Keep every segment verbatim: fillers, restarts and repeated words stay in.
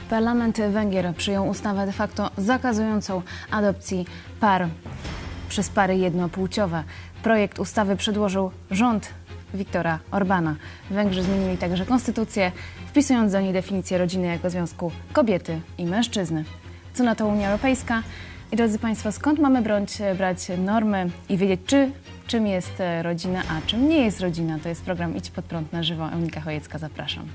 Parlament Węgier przyjął ustawę de facto zakazującą adopcji par przez pary jednopłciowe. Projekt ustawy przedłożył rząd Viktora Orbana. Węgrzy zmienili także konstytucję, wpisując do niej definicję rodziny jako związku kobiety i mężczyzny. Co na to Unia Europejska? I drodzy Państwo, skąd mamy brać, brać normy i wiedzieć, czy, czym jest rodzina, a czym nie jest rodzina? To jest program Idź Pod Prąd na żywo. Eunika Chojecka, zapraszam.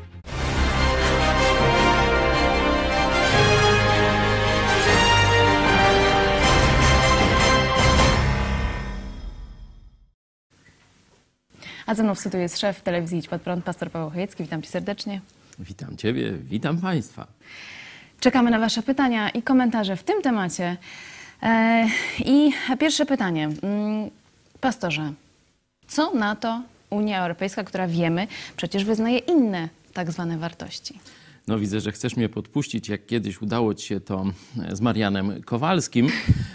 A ze mną w studiu jest szef telewizji Idź Pod Prąd, pastor Paweł Chojecki. Witam Cię serdecznie. Witam Ciebie, witam Państwa. Czekamy na Wasze pytania i komentarze w tym temacie. E, I pierwsze pytanie. Pastorze, co na to Unia Europejska, która wiemy, przecież wyznaje inne tak zwane wartości? No widzę, że chcesz mnie podpuścić, jak kiedyś udało Ci się to z Marianem Kowalskim.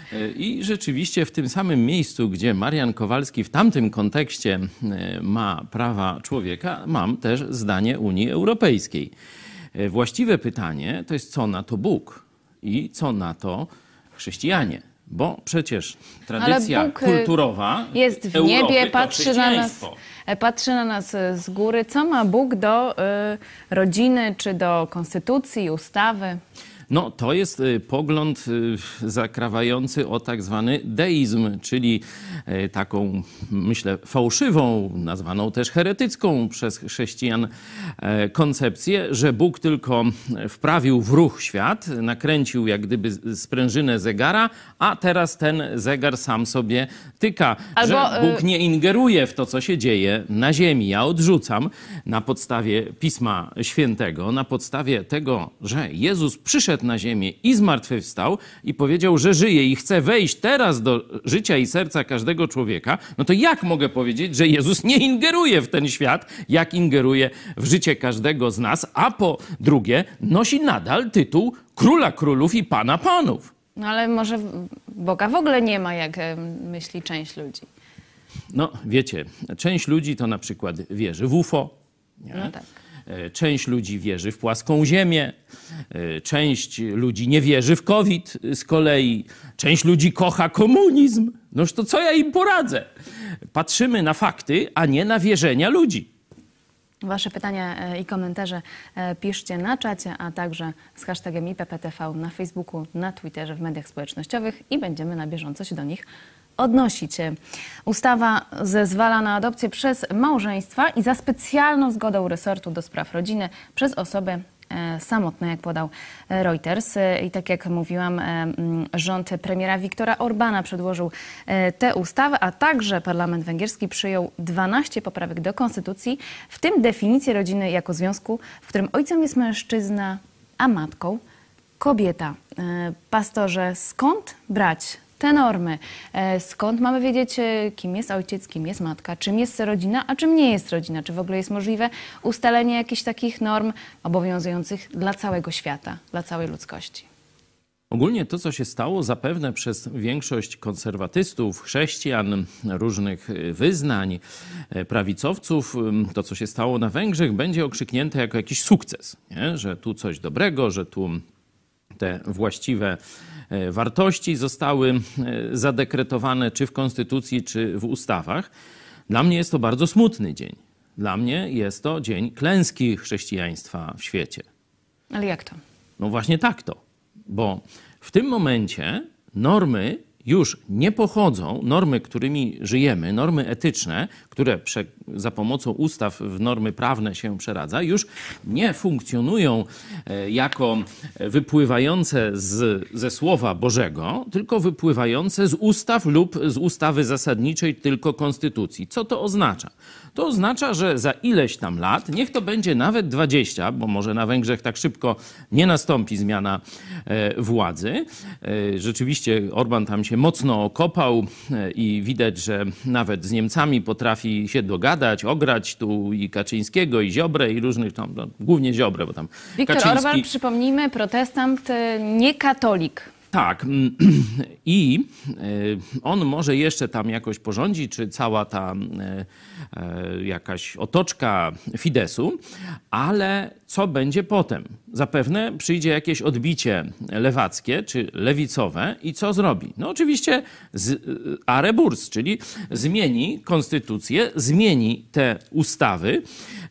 I rzeczywiście w tym samym miejscu, gdzie Marian Kowalski w tamtym kontekście ma prawa człowieka, mam też zdanie Unii Europejskiej. Właściwe pytanie to jest, co na to Bóg i co na to chrześcijanie. Bo przecież tradycja Ale Bóg kulturowa jest w Europy niebie, to patrzy na nas, patrzy na nas z góry. Co ma Bóg do y, rodziny, czy do konstytucji, ustawy? No, to jest pogląd zakrawający o tak zwany deizm, czyli taką, myślę, fałszywą, nazwaną też heretycką przez chrześcijan koncepcję, że Bóg tylko wprawił w ruch świat, nakręcił jak gdyby sprężynę zegara, a teraz ten zegar sam sobie tyka. Albo, że Bóg nie ingeruje w to, co się dzieje na ziemi. Ja odrzucam na podstawie Pisma Świętego, na podstawie tego, że Jezus przyszedł na ziemię i zmartwychwstał i powiedział, że żyje i chce wejść teraz do życia i serca każdego człowieka, no to jak mogę powiedzieć, że Jezus nie ingeruje w ten świat, jak ingeruje w życie każdego z nas, a po drugie nosi nadal tytuł Króla Królów i Pana Panów. No ale może Boga w ogóle nie ma, jak myśli część ludzi. No wiecie, część ludzi to na przykład wierzy w U F O. Nie? No tak. Część ludzi wierzy w płaską ziemię, część ludzi nie wierzy w COVID z kolei, część ludzi kocha komunizm. Noż to co ja im poradzę? Patrzymy na fakty, a nie na wierzenia ludzi. Wasze pytania i komentarze piszcie na czacie, a także z hashtagiem I P P T V na Facebooku, na Twitterze, w mediach społecznościowych i będziemy na bieżąco się do nich odnosić. Ustawa zezwala na adopcję przez małżeństwa i za specjalną zgodą resortu do spraw rodziny przez osoby samotne, jak podał Reuters. I tak jak mówiłam, rząd premiera Viktora Orbana przedłożył tę ustawę, a także parlament węgierski przyjął dwanaście poprawek do konstytucji, w tym definicję rodziny jako związku, w którym ojcem jest mężczyzna, a matką kobieta. Pastorze, skąd brać te normy? Skąd mamy wiedzieć, kim jest ojciec, kim jest matka, czym jest rodzina, a czym nie jest rodzina? Czy w ogóle jest możliwe ustalenie jakichś takich norm obowiązujących dla całego świata, dla całej ludzkości? Ogólnie to, co się stało zapewne przez większość konserwatystów, chrześcijan, różnych wyznań, prawicowców, to, co się stało na Węgrzech, będzie okrzyknięte jako jakiś sukces, nie? Że tu coś dobrego, że tu te właściwe wartości zostały zadekretowane czy w konstytucji, czy w ustawach. Dla mnie jest to bardzo smutny dzień. Dla mnie jest to dzień klęski chrześcijaństwa w świecie. Ale jak to? No właśnie tak to. Bo w tym momencie normy już nie pochodzą, normy, którymi żyjemy, normy etyczne, które prze, za pomocą ustaw w normy prawne się przeradza, już nie funkcjonują jako wypływające z, ze Słowa Bożego, tylko wypływające z ustaw lub z ustawy zasadniczej, tylko konstytucji. Co to oznacza? To oznacza, że za ileś tam lat, niech to będzie nawet dwadzieścia, bo może na Węgrzech tak szybko nie nastąpi zmiana e, władzy. E, rzeczywiście Orban tam się mocno okopał e, i widać, że nawet z Niemcami potrafi się dogadać, ograć tu i Kaczyńskiego, i Ziobrę, i różnych tam, no, głównie Ziobrę, bo tam Viktor Kaczyński... Orban, przypomnijmy, protestant, nie katolik. Tak. I on może jeszcze tam jakoś porządzić, czy cała ta jakaś otoczka Fidesu, ale co będzie potem? Zapewne przyjdzie jakieś odbicie lewackie czy lewicowe i co zrobi? No oczywiście z a reburs, czyli zmieni konstytucję, zmieni te ustawy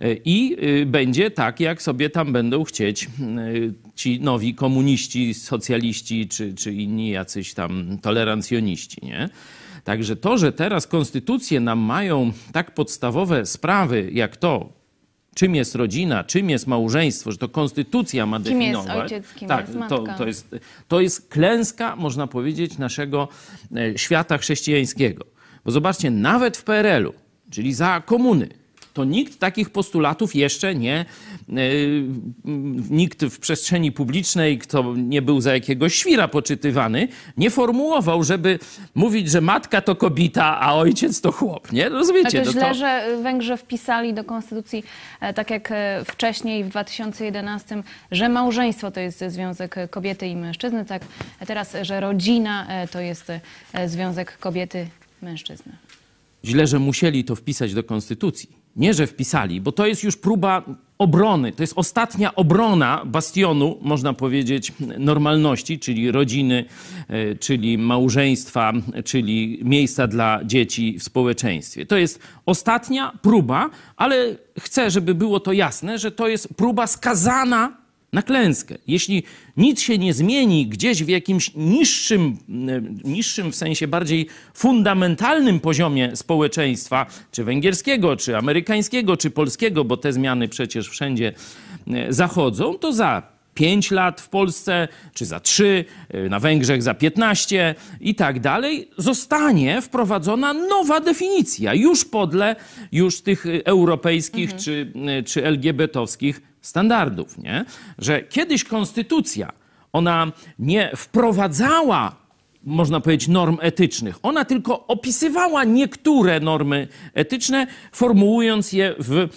i będzie tak, jak sobie tam będą chcieć ci nowi komuniści, socjaliści czy, czy inni jacyś tam tolerancjoniści, nie? Także to, że teraz konstytucje nam mają tak podstawowe sprawy, jak to, czym jest rodzina, czym jest małżeństwo, że to konstytucja ma Kim definiować. jest ojciec, kim tak, jest matka. to, to, jest, to jest klęska, można powiedzieć, naszego świata chrześcijańskiego. Bo zobaczcie, nawet w P R L u, czyli za komuny, to nikt takich postulatów jeszcze nie, yy, nikt w przestrzeni publicznej, kto nie był za jakiegoś świra poczytywany, nie formułował, żeby mówić, że matka to kobieta, a ojciec to chłop, nie? Rozumiecie? Ale to no źle, to... że Węgrzy wpisali do konstytucji, e, tak jak e, wcześniej w dwa tysiące jedenastym, że małżeństwo to jest związek kobiety i mężczyzny, tak teraz, że rodzina e, to jest e, związek kobiety i mężczyzny. Źle, że musieli to wpisać do konstytucji. Nie, że wpisali, bo to jest już próba obrony. To jest ostatnia obrona bastionu, można powiedzieć, normalności, czyli rodziny, czyli małżeństwa, czyli miejsca dla dzieci w społeczeństwie. To jest ostatnia próba, ale chcę, żeby było to jasne, że to jest próba skazana na klęskę. Jeśli nic się nie zmieni gdzieś w jakimś niższym, niższym w sensie bardziej fundamentalnym poziomie społeczeństwa, czy węgierskiego, czy amerykańskiego, czy polskiego, bo te zmiany przecież wszędzie zachodzą, to za pięć lat w Polsce, czy za trzy, na Węgrzech za piętnaście i tak dalej, zostanie wprowadzona nowa definicja, już podle już tych europejskich mhm. czy, czy el gie be te owskich standardów, nie? Że kiedyś konstytucja, ona nie wprowadzała, można powiedzieć, norm etycznych. Ona tylko opisywała niektóre normy etyczne, formułując je w,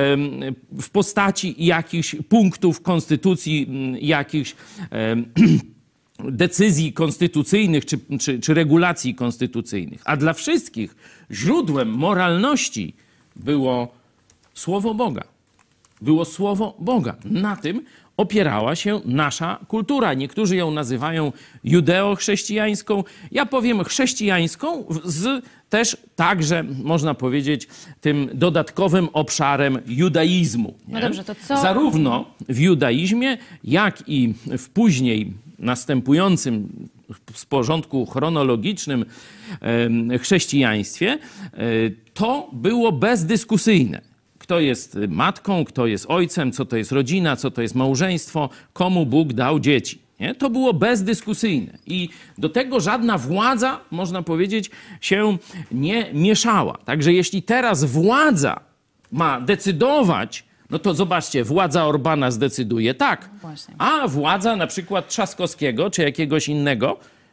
w postaci jakichś punktów konstytucji, jakichś decyzji konstytucyjnych czy, czy, czy regulacji konstytucyjnych. A dla wszystkich źródłem moralności było Słowo Boga. Było Słowo Boga. Na tym opierała się nasza kultura. Niektórzy ją nazywają judeo-chrześcijańską. Ja powiem chrześcijańską z też także, można powiedzieć, tym dodatkowym obszarem judaizmu. Nie? No dobrze, to co? Zarówno w judaizmie, jak i w później następującym w porządku chronologicznym chrześcijaństwie to było bezdyskusyjne. Kto jest matką, kto jest ojcem, co to jest rodzina, co to jest małżeństwo, komu Bóg dał dzieci. Nie? To było bezdyskusyjne. I do tego żadna władza, można powiedzieć, się nie mieszała. Także jeśli teraz władza ma decydować, no to zobaczcie, władza Orbana zdecyduje tak, Właśnie. a władza na przykład Trzaskowskiego czy jakiegoś innego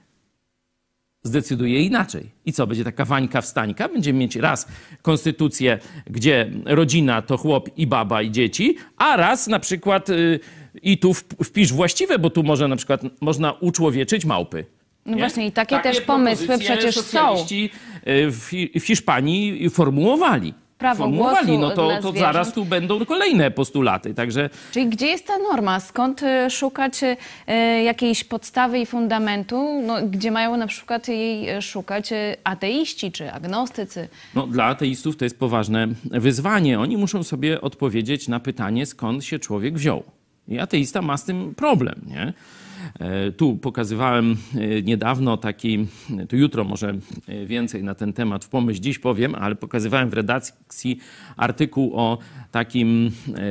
zdecyduje inaczej. I co, będzie taka Wańka wstańka? Będziemy mieć raz konstytucję, gdzie rodzina to chłop i baba i dzieci, a raz na przykład yy, i tu wpisz właściwe, bo tu może na przykład można uczłowieczyć małpy. No nie? właśnie i takie, takie też pomysły propozycje przecież są. socjaliści w, w Hiszpanii formułowali. Prawo formułowali, głosu no to, dla to zwierząt. zaraz tu będą kolejne postulaty. Także Czyli gdzie jest ta norma? Skąd y, szukać y, jakiejś podstawy i fundamentu, no, gdzie mają na przykład jej szukać y, ateiści czy agnostycy? no, dla ateistów to jest poważne wyzwanie. Oni muszą sobie odpowiedzieć na pytanie, skąd się człowiek wziął. I ateista ma z tym problem, nie? Tu pokazywałem niedawno taki, to jutro może więcej na ten temat w Pomyśl Dziś powiem, ale pokazywałem w redakcji artykuł o takim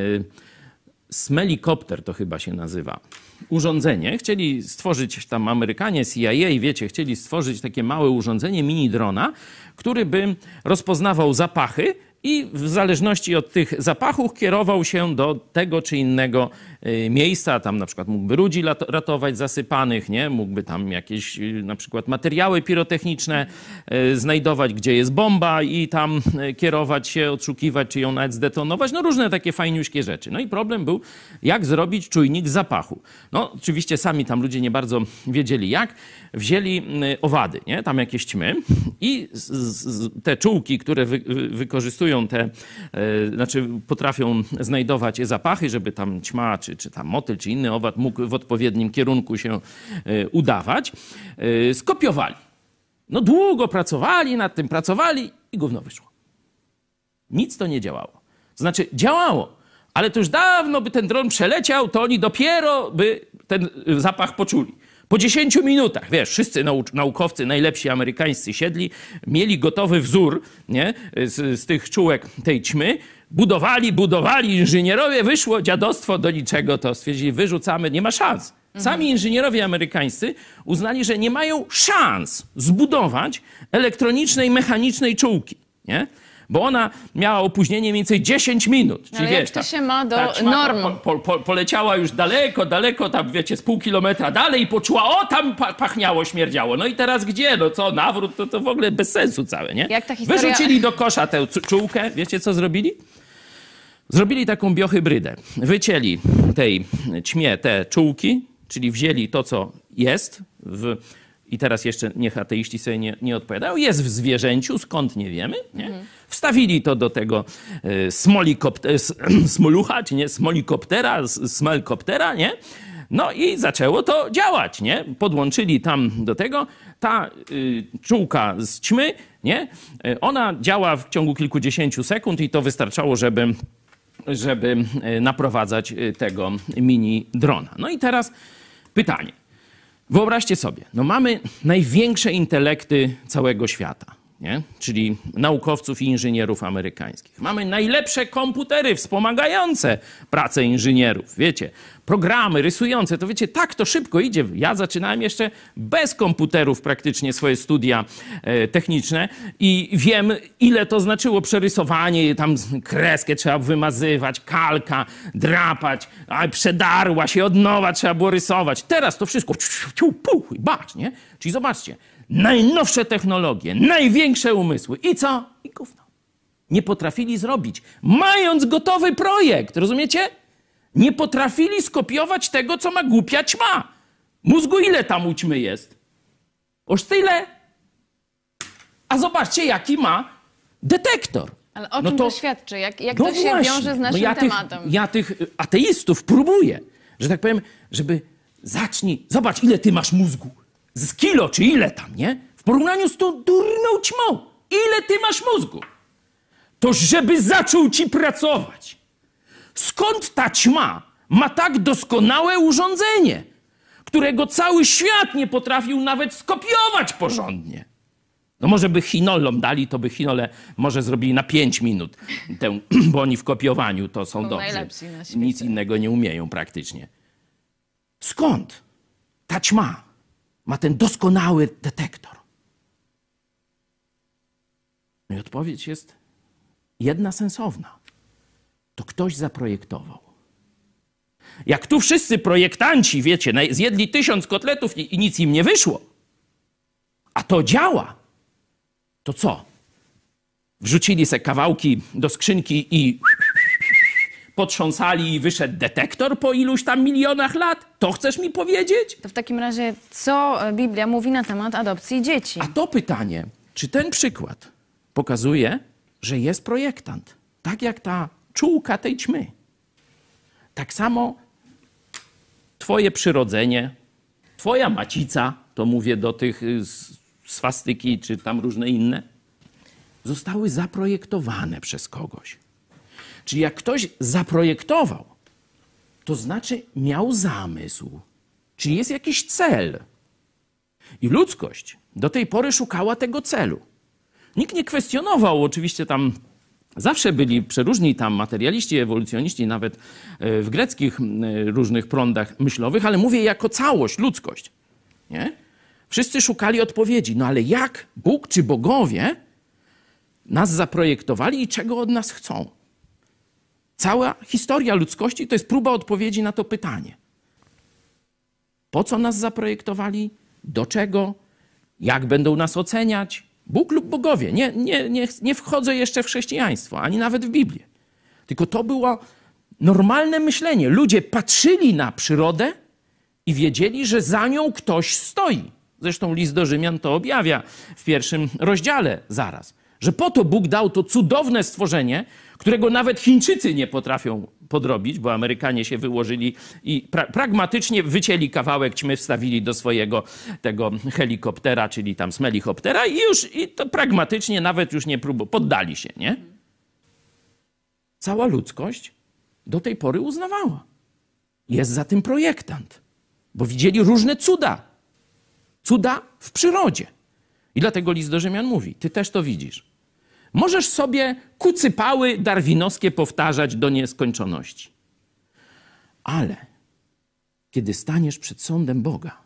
smelikopter, to chyba się nazywa, urządzenie. Chcieli stworzyć tam Amerykanie, C I A, wiecie, chcieli stworzyć takie małe urządzenie, mini drona, który by rozpoznawał zapachy i w zależności od tych zapachów kierował się do tego czy innego miejsca. Tam na przykład mógłby ludzi ratować zasypanych, nie? Mógłby tam jakieś na przykład materiały pirotechniczne znajdować, gdzie jest bomba i tam kierować się, odszukiwać, czy ją nawet zdetonować. No różne takie fajniuśkie rzeczy. No i problem był, jak zrobić czujnik zapachu. No oczywiście sami tam ludzie nie bardzo wiedzieli jak. Wzięli owady, nie? Tam jakieś ćmy i z, z, te czułki, które wy, wy, wykorzystują te, e, znaczy potrafią znajdować zapachy, żeby tam ćma, czy, czy tam motyl, czy inny owad mógł w odpowiednim kierunku się e, udawać, e, skopiowali. No długo pracowali nad tym, pracowali i gówno wyszło. Nic to nie działało. Znaczy działało, ale to już dawno by ten dron przeleciał, to oni dopiero by ten zapach poczuli. Po dziesięciu minutach, wiesz, wszyscy nau- naukowcy, najlepsi amerykańscy siedli, mieli gotowy wzór, nie, z, z tych czułek tej ćmy, budowali, budowali inżynierowie, wyszło dziadostwo do niczego, to stwierdzili, wyrzucamy, nie ma szans. Sami inżynierowie amerykańscy uznali, że nie mają szans zbudować elektronicznej, mechanicznej czułki, nie? Bo ona miała opóźnienie mniej więcej dziesięć minut. Czyli, ale wiesz, jak to ta, się ma do ta ćma norm? Po, po, po, poleciała już daleko, daleko, tam wiecie, z pół kilometra dalej i poczuła, o tam pa, pachniało, śmierdziało. No i teraz gdzie? No co, nawrót, to, to w ogóle bez sensu całe, nie? Jak ta historia... Wyrzucili do kosza tę czułkę. Wiecie, co zrobili? Zrobili taką biohybrydę. Wycięli tej ćmie te czułki, czyli wzięli to, co jest w... I teraz jeszcze niech ateiści sobie nie, nie odpowiadają. Jest w zwierzęciu, skąd nie wiemy. Nie? Mhm. Wstawili to do tego y, smolikoptera, smolucha, czy nie, smolikoptera, smelkoptera, nie? No i zaczęło to działać, nie? Podłączyli tam do tego. Ta y, czułka z ćmy, nie? Y, ona działa w ciągu kilkudziesięciu sekund i to wystarczało, żeby, żeby y, naprowadzać y, tego mini drona. No i teraz pytanie. Wyobraźcie sobie, no mamy największe intelekty całego świata, nie? Czyli naukowców i inżynierów amerykańskich. Mamy najlepsze komputery wspomagające pracę inżynierów, wiecie, programy rysujące, to wiecie, tak to szybko idzie. Ja zaczynałem jeszcze bez komputerów praktycznie swoje studia e, techniczne i wiem, ile to znaczyło przerysowanie, tam kreskę trzeba wymazywać, kalka, drapać, a przedarła się od nowa, trzeba było rysować. Teraz to wszystko puch, bacz, nie? Czyli zobaczcie, najnowsze technologie, największe umysły i co? I gówno. Nie potrafili zrobić, mając gotowy projekt, rozumiecie? Nie potrafili skopiować tego, co ma głupia ćma. Mózgu ile tam u ćmy jest? Oż tyle. A zobaczcie, jaki ma detektor. Ale o no czym to, to świadczy? Jak, jak no to się właśnie, wiąże z naszym no ja tematem? Tych, ja tych ateistów próbuję, że tak powiem, żeby zacznij... Zobacz, ile ty masz mózgu. Z kilo, czy ile tam, nie? W porównaniu z tą durną ćmą. Ile ty masz mózgu? To żeby zaczął ci pracować. Skąd ta ćma ma tak doskonałe urządzenie, którego cały świat nie potrafił nawet skopiować porządnie? No może by chinolom dali, to by chinole może zrobili na pięć minut, tę, bo oni w kopiowaniu to są, są dobrzy. Na świecie. Nic innego nie umieją praktycznie. Skąd ta ćma ma ten doskonały detektor? No i odpowiedź jest jedna sensowna. To ktoś zaprojektował. Jak tu wszyscy projektanci, wiecie, zjedli tysiąc kotletów i, i nic im nie wyszło, a to działa, to co? Wrzucili se kawałki do skrzynki i potrząsali i wyszedł detektor po iluś tam milionach lat? To chcesz mi powiedzieć? To w takim razie, co Biblia mówi na temat adopcji dzieci? A to pytanie, czy ten przykład pokazuje, że jest projektant? Tak jak ta czułka tej ćmy. Tak samo twoje przyrodzenie, twoja macica, to mówię do tych swastyki czy tam różne inne, zostały zaprojektowane przez kogoś. Czyli jak ktoś zaprojektował, to znaczy miał zamysł. Czyli jest jakiś cel. I ludzkość do tej pory szukała tego celu. Nikt nie kwestionował, oczywiście tam zawsze byli przeróżni tam materialiści, ewolucjoniści, nawet w greckich różnych prądach myślowych, ale mówię jako całość, ludzkość. Nie? Wszyscy szukali odpowiedzi. No ale jak Bóg czy bogowie nas zaprojektowali i czego od nas chcą. Cała historia ludzkości to jest próba odpowiedzi na to pytanie. Po co nas zaprojektowali? Do czego? Jak będą nas oceniać? Bóg lub bogowie. Nie, nie, nie, nie wchodzę jeszcze w chrześcijaństwo, ani nawet w Biblię. Tylko to było normalne myślenie. Ludzie patrzyli na przyrodę i wiedzieli, że za nią ktoś stoi. Zresztą list do Rzymian to objawia w pierwszym rozdziale zaraz. Że po to Bóg dał to cudowne stworzenie, którego nawet Chińczycy nie potrafią podrobić, bo Amerykanie się wyłożyli i pra- pragmatycznie wycięli kawałek ćmy, wstawili do swojego tego helikoptera, czyli tam smelichoptera i już i to pragmatycznie nawet już nie próbowali, poddali się, nie? Cała ludzkość do tej pory uznawała. Jest za tym projektant, bo widzieli różne cuda. Cuda w przyrodzie. I dlatego list do Rzymian mówi, ty też to widzisz. Możesz sobie kucypały darwinowskie powtarzać do nieskończoności. Ale kiedy staniesz przed sądem Boga,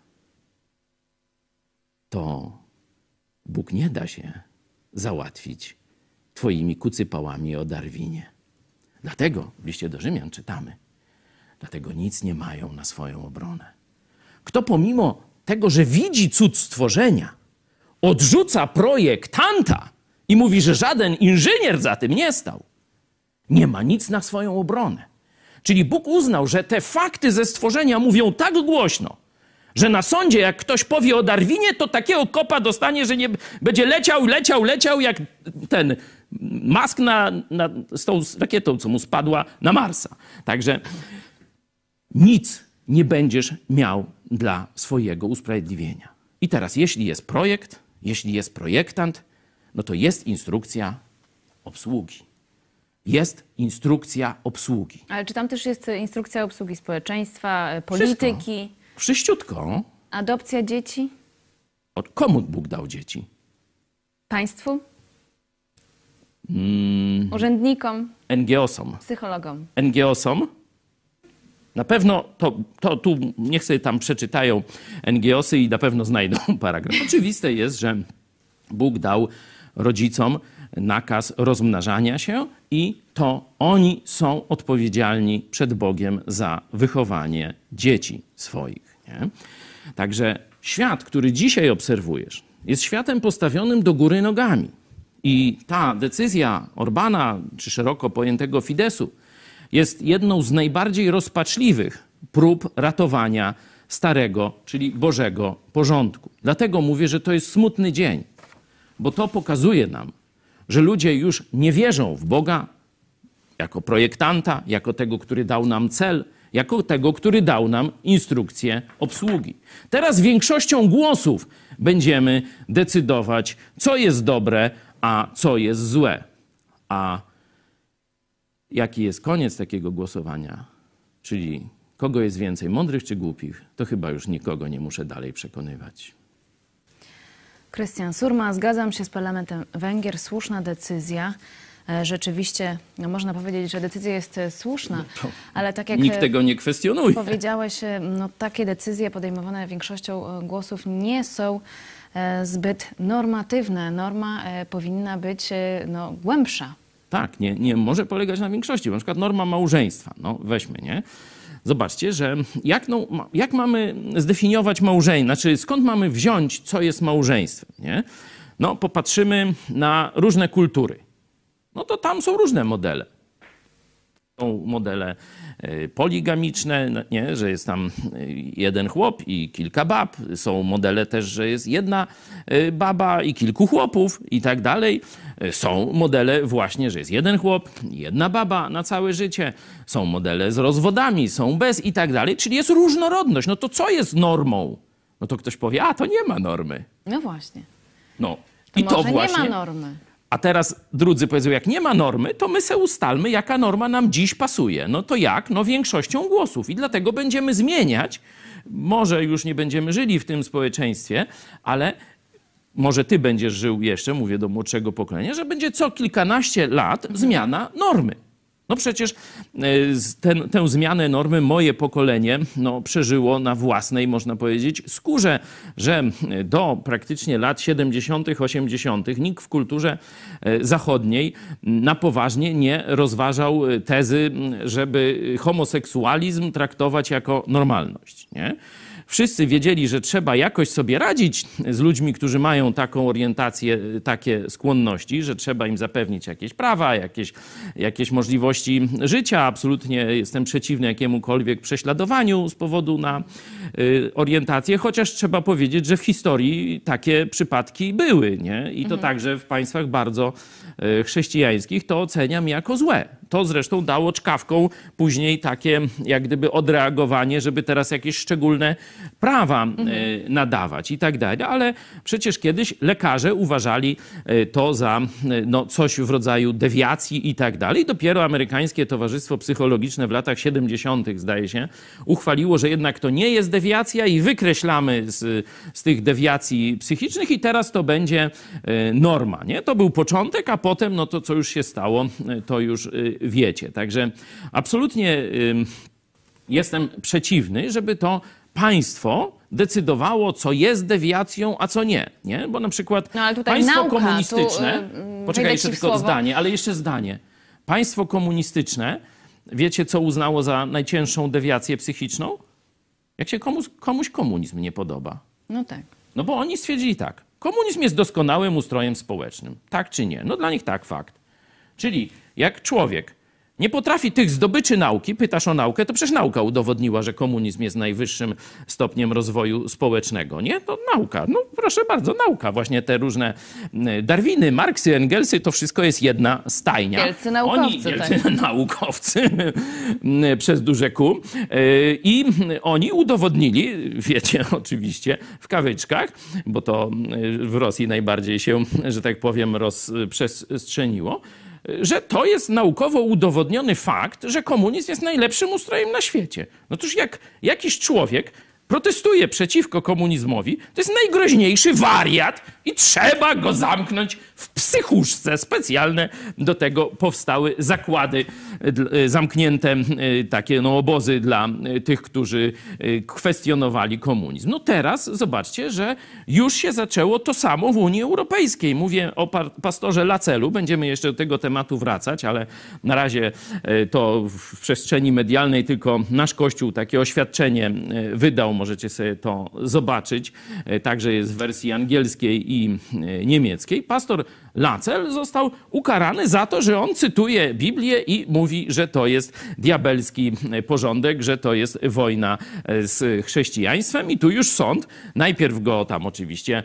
to Bóg nie da się załatwić twoimi kucypałami o Darwinie. Dlatego w liście do Rzymian czytamy, dlatego nic nie mają na swoją obronę. Kto pomimo tego, że widzi cud stworzenia, odrzuca projektanta i mówi, że żaden inżynier za tym nie stał, nie ma nic na swoją obronę. Czyli Bóg uznał, że te fakty ze stworzenia mówią tak głośno, że na sądzie jak ktoś powie o Darwinie, to takiego kopa dostanie, że nie będzie leciał, leciał, leciał jak ten Musk na, na, z tą rakietą, co mu spadła na Marsa. Także nic nie będziesz miał dla swojego usprawiedliwienia. I teraz, jeśli jest projekt, jeśli jest projektant, no to jest instrukcja obsługi. Jest instrukcja obsługi. Ale czy tam też jest instrukcja obsługi społeczeństwa, polityki? Wszystko. Wszyściutko. Adopcja dzieci? Od komu Bóg dał dzieci? Państwu? Mm. Urzędnikom? en ge osom. Psychologom? en ge osom. Na pewno, to, to tu niech sobie tam przeczytają en ge osy i na pewno znajdą paragraf. Oczywiste jest, że Bóg dał rodzicom nakaz rozmnażania się i to oni są odpowiedzialni przed Bogiem za wychowanie dzieci swoich. Nie? Także świat, który dzisiaj obserwujesz, jest światem postawionym do góry nogami. I ta decyzja Orbana, czy szeroko pojętego Fidesu, jest jedną z najbardziej rozpaczliwych prób ratowania starego, czyli Bożego porządku. Dlatego mówię, że to jest smutny dzień, bo to pokazuje nam, że ludzie już nie wierzą w Boga jako projektanta, jako tego, który dał nam cel, jako tego, który dał nam instrukcję obsługi. Teraz większością głosów będziemy decydować, co jest dobre, a co jest złe. A jaki jest koniec takiego głosowania, czyli kogo jest więcej, mądrych czy głupich, to chyba już nikogo nie muszę dalej przekonywać. Krystian Surma, zgadzam się z parlamentem Węgier. Słuszna decyzja. Rzeczywiście, no można powiedzieć, że decyzja jest słuszna, No ale tak jak nikt tego nie kwestionuje. powiedziałeś, no takie decyzje podejmowane większością głosów nie są zbyt normatywne. Norma powinna być no, głębsza. Tak, nie, nie może polegać na większości. Na przykład norma małżeństwa. No weźmy, nie? Zobaczcie, że jak, no, jak mamy zdefiniować małżeństwo, znaczy skąd mamy wziąć, co jest małżeństwem, nie? No popatrzymy na różne kultury. No to tam są różne modele. Są modele poligamiczne, nie? Że jest tam jeden chłop i kilka bab. Są modele też, że jest jedna baba i kilku chłopów i tak dalej. Są modele właśnie, że jest jeden chłop, jedna baba na całe życie. Są modele z rozwodami, są bez i tak dalej. Czyli jest różnorodność. No to co jest normą? No to ktoś powie, a to nie ma normy. No właśnie. No To i to może właśnie. nie ma normy. A teraz drudzy powiedzą, jak nie ma normy, to my se ustalmy, jaka norma nam dziś pasuje. No to jak? No większością głosów. I dlatego będziemy zmieniać. Może już nie będziemy żyli w tym społeczeństwie, ale może ty będziesz żył jeszcze, mówię do młodszego pokolenia, że będzie co kilkanaście lat zmiana normy. No przecież ten, tę zmianę normy moje pokolenie no, przeżyło na własnej, można powiedzieć, skórze, że do praktycznie lat siedemdziesiątych, osiemdziesiątych nikt w kulturze zachodniej na poważnie nie rozważał tezy, żeby homoseksualizm traktować jako normalność, nie? Wszyscy wiedzieli, że trzeba jakoś sobie radzić z ludźmi, którzy mają taką orientację, takie skłonności, że trzeba im zapewnić jakieś prawa, jakieś, jakieś możliwości życia. Absolutnie jestem przeciwny jakiemukolwiek prześladowaniu z powodu na y, orientację, chociaż trzeba powiedzieć, że w historii takie przypadki były, nie? I to mhm. także w państwach bardzo y, chrześcijańskich to oceniam jako złe. To zresztą dało czkawką później takie jak gdyby odreagowanie, żeby teraz jakieś szczególne prawa mhm. nadawać i tak dalej. Ale przecież kiedyś lekarze uważali to za no, coś w rodzaju dewiacji i tak dalej. Dopiero amerykańskie Towarzystwo Psychologiczne w latach siedemdziesiątych zdaje się uchwaliło, że jednak to nie jest dewiacja i wykreślamy z, z tych dewiacji psychicznych i teraz to będzie norma, nie? To był początek, a potem no to co już się stało, to już wiecie. Także absolutnie jestem przeciwny, żeby to państwo decydowało, co jest dewiacją, a co nie. nie? Bo na przykład no, ale tutaj państwo nauka, komunistyczne... Tu, yy, poczekaj, jeszcze tylko słowo. zdanie, ale jeszcze zdanie. Państwo komunistyczne, wiecie, co uznało za najcięższą dewiację psychiczną? Jak się komuś, komuś komunizm nie podoba. No tak. No bo oni stwierdzili tak. Komunizm jest doskonałym ustrojem społecznym. Tak czy nie? No dla nich tak, fakt. Czyli jak człowiek nie potrafi tych zdobyczy nauki, pytasz o naukę, to przecież nauka udowodniła, że komunizm jest najwyższym stopniem rozwoju społecznego, nie? To nauka. No proszę bardzo, nauka. Właśnie te różne Darwiny, Marksy, Engelsy, to wszystko jest jedna stajnia. Wielcy naukowcy. Oni, wielcy tak. naukowcy przez duże Q. I oni udowodnili, wiecie, oczywiście, w kawyczkach, bo to w Rosji najbardziej się, że tak powiem, rozprzestrzeniło, że to jest naukowo udowodniony fakt, że komunizm jest najlepszym ustrojem na świecie. No toż jak jakiś człowiek protestuje przeciwko komunizmowi, to jest najgroźniejszy wariat i trzeba go zamknąć w psychuszce. Specjalne do tego powstały zakłady zamknięte, takie no, obozy dla tych, którzy kwestionowali komunizm. No teraz zobaczcie, że już się zaczęło to samo w Unii Europejskiej. Mówię o pastorze Lacelu, będziemy jeszcze do tego tematu wracać, ale na razie to w przestrzeni medialnej tylko nasz Kościół takie oświadczenie wydał. Możecie sobie to zobaczyć. Także jest w wersji angielskiej i niemieckiej. Pastor Lacel został ukarany za to, że on cytuje Biblię i mówi, że to jest diabelski porządek, że to jest wojna z chrześcijaństwem. I tu już sąd najpierw go tam oczywiście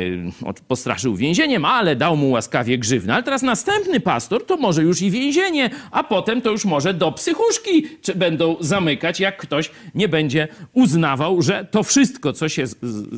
postraszył więzieniem, ale dał mu łaskawie grzywnę. Ale teraz następny pastor to może już i więzienie, a potem to już może do psychuszki czy będą zamykać, jak ktoś nie będzie uznawał, że to wszystko, co się,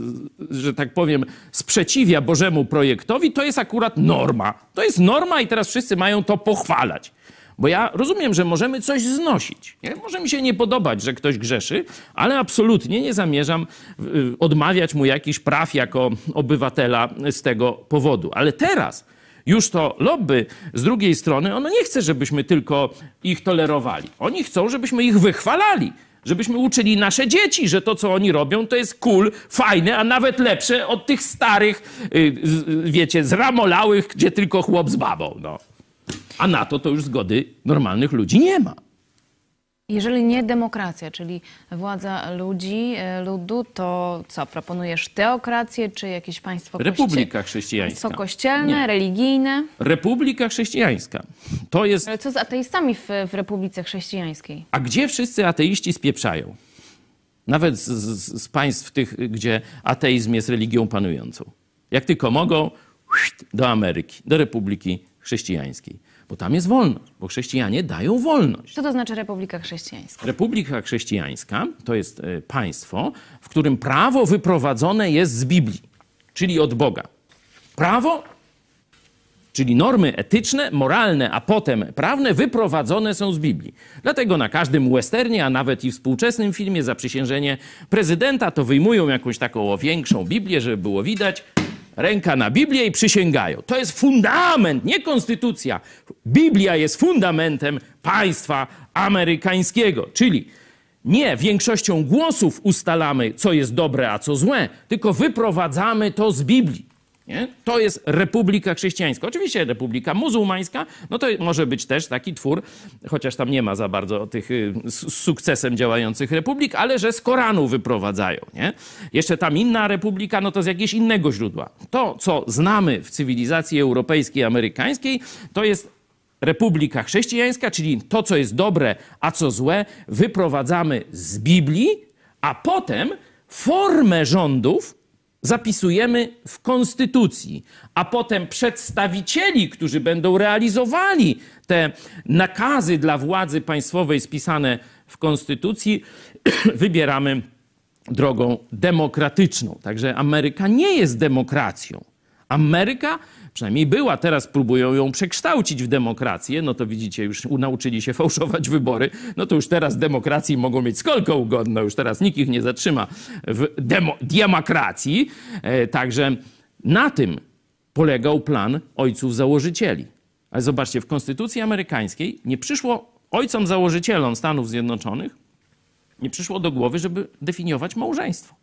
że tak powiem, sprzeciwia Bożemu projektowi, to jest akurat norma. To jest norma i teraz wszyscy mają to pochwalać. Bo ja rozumiem, że możemy coś znosić. Nie? Może mi się nie podobać, że ktoś grzeszy, ale absolutnie nie zamierzam odmawiać mu jakichś praw jako obywatela z tego powodu. Ale teraz już to lobby z drugiej strony, ono nie chce, żebyśmy tylko ich tolerowali. Oni chcą, żebyśmy ich wychwalali. Żebyśmy uczyli nasze dzieci, że to, co oni robią, to jest cool, fajne, a nawet lepsze od tych starych, wiecie, zramolałych, gdzie tylko chłop z babą. No. A na to to już zgody normalnych ludzi nie ma. Jeżeli nie demokracja, czyli władza ludzi, ludu, to co? Proponujesz teokrację czy jakieś państwo kościelne? Republika chrześcijańska. Państwo kościelne, nie. religijne? Republika chrześcijańska. To jest... Ale co z ateistami w, w Republice Chrześcijańskiej? A gdzie wszyscy ateiści spieprzają? Nawet z, z, z państw tych, gdzie ateizm jest religią panującą. Jak tylko mogą, do Ameryki, do Republiki Chrześcijańskiej. Bo tam jest wolność, bo chrześcijanie dają wolność. Co to znaczy Republika Chrześcijańska? Republika Chrześcijańska to jest państwo, w którym prawo wyprowadzone jest z Biblii, czyli od Boga. Prawo, czyli normy etyczne, moralne, a potem prawne, wyprowadzone są z Biblii. Dlatego na każdym westernie, a nawet i współczesnym filmie Zaprzysiężenie prezydenta, to wyjmują jakąś taką większą Biblię, żeby było widać. ręka na Biblię i przysięgają. To jest fundament, nie konstytucja. Biblia jest fundamentem państwa amerykańskiego, czyli nie większością głosów ustalamy, co jest dobre, a co złe, tylko wyprowadzamy to z Biblii. Nie? To jest republika chrześcijańska. Oczywiście republika muzułmańska, no to może być też taki twór, chociaż tam nie ma za bardzo tych z sukcesem działających republik, ale że z Koranu wyprowadzają. Nie? Jeszcze tam inna republika, no to z jakiegoś innego źródła. To, co znamy w cywilizacji europejskiej, amerykańskiej, to jest republika chrześcijańska, czyli to, co jest dobre, a co złe, wyprowadzamy z Biblii, a potem formę rządów zapisujemy w konstytucji, a potem przedstawicieli, którzy będą realizowali te nakazy dla władzy państwowej spisane w konstytucji, wybieramy drogą demokratyczną. Także Ameryka nie jest demokracją. Ameryka przynajmniej była, teraz próbują ją przekształcić w demokrację, no to widzicie, już nauczyli się fałszować wybory, no to już teraz demokracji mogą mieć skolko ugodno, już teraz nikt ich nie zatrzyma w demo, demokracji. E, także na tym polegał plan ojców założycieli. Ale zobaczcie, w konstytucji amerykańskiej nie przyszło ojcom założycielom Stanów Zjednoczonych, nie przyszło do głowy, żeby definiować małżeństwo.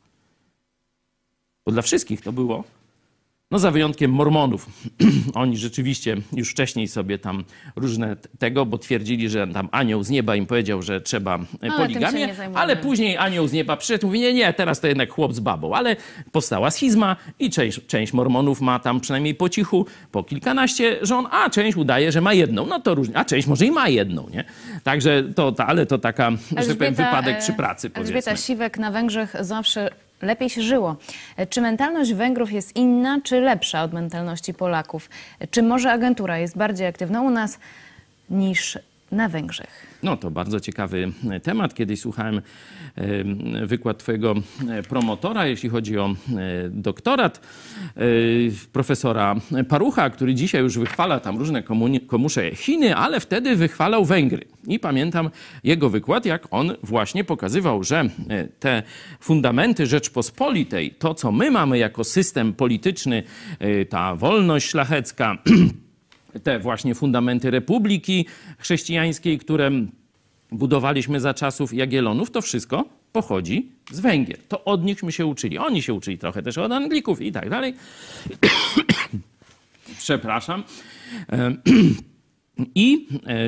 Bo dla wszystkich to było, no za wyjątkiem Mormonów. Oni rzeczywiście już wcześniej sobie tam różne tego, bo twierdzili, że tam anioł z nieba im powiedział, że trzeba ale poligamię, ale później anioł z nieba przyszedł i mówi, nie, nie, teraz to jednak chłop z babą. Ale powstała schizma i część, część Mormonów ma tam przynajmniej po cichu po kilkanaście żon, a część udaje, że ma jedną. No to różnie, a część może i ma jedną, nie? Także to, to ale to taka, że tak powiem, wypadek przy pracy, powiedzmy. Elżbieta Siwek, na Węgrzech zawsze lepiej się żyło. Czy mentalność Węgrów jest inna, czy lepsza od mentalności Polaków? Czy może agentura jest bardziej aktywna u nas niż na Węgrzech? No to bardzo ciekawy temat. Kiedyś słuchałem wykład twojego promotora, jeśli chodzi o doktorat, profesora Parucha, który dzisiaj już wychwala tam różne komusze Chiny, ale wtedy wychwalał Węgry. I pamiętam jego wykład, jak on właśnie pokazywał, że te fundamenty Rzeczpospolitej, to co my mamy jako system polityczny, ta wolność szlachecka, te właśnie fundamenty Republiki Chrześcijańskiej, które budowaliśmy za czasów Jagiellonów, to wszystko pochodzi z Węgier. To od nichśmy się uczyli. Oni się uczyli trochę też od Anglików i tak dalej. Przepraszam. I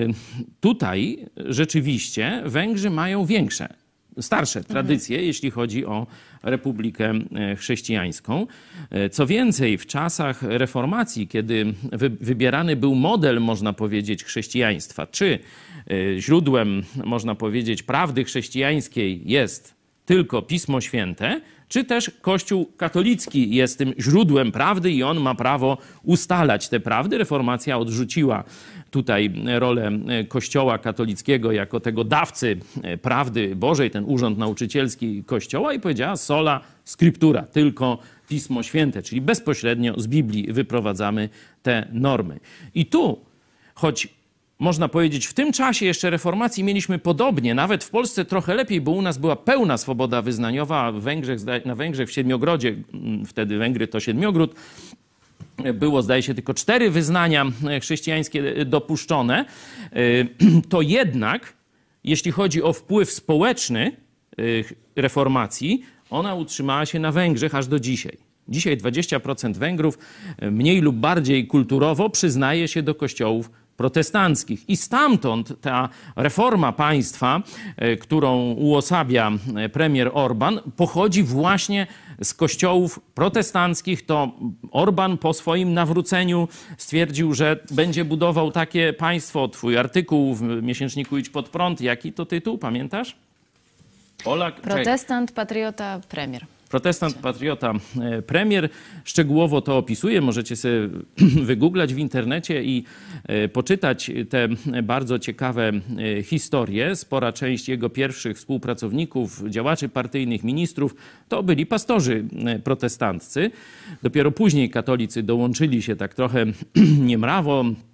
tutaj rzeczywiście Węgrzy mają większe, starsze tradycje, mhm. jeśli chodzi o Republikę Chrześcijańską. Co więcej, w czasach reformacji, kiedy wy, wybierany był model, można powiedzieć, chrześcijaństwa, czy źródłem, można powiedzieć, prawdy chrześcijańskiej jest tylko Pismo Święte, czy też Kościół katolicki jest tym źródłem prawdy i on ma prawo ustalać te prawdy. Reformacja odrzuciła tutaj rolę Kościoła katolickiego jako tego dawcy prawdy Bożej, ten urząd nauczycielski Kościoła i powiedziała sola scriptura, tylko Pismo Święte, czyli bezpośrednio z Biblii wyprowadzamy te normy. I tu, choć można powiedzieć, w tym czasie jeszcze reformacji mieliśmy podobnie, nawet w Polsce trochę lepiej, bo u nas była pełna swoboda wyznaniowa, a w Węgrzech, na Węgrzech w Siedmiogrodzie, wtedy Węgry to Siedmiogród, było zdaje się tylko cztery wyznania chrześcijańskie dopuszczone, to jednak, jeśli chodzi o wpływ społeczny reformacji, ona utrzymała się na Węgrzech aż do dzisiaj. Dzisiaj dwadzieścia procent Węgrów mniej lub bardziej kulturowo przyznaje się do kościołów protestanckich. I stamtąd ta reforma państwa, którą uosabia premier Orban, pochodzi właśnie z kościołów protestanckich. To Orban po swoim nawróceniu stwierdził, że będzie budował takie państwo. Twój artykuł w miesięczniku Idź Pod Prąd, jaki to tytuł, pamiętasz? Polak, Protestant, patriota, premier. Protestant, patriota, premier. Szczegółowo to opisuje. Możecie sobie wygooglać w internecie i poczytać te bardzo ciekawe historie. Spora część jego pierwszych współpracowników, działaczy partyjnych, ministrów, to byli pastorzy protestanccy. Dopiero później katolicy dołączyli się tak trochę niemrawo.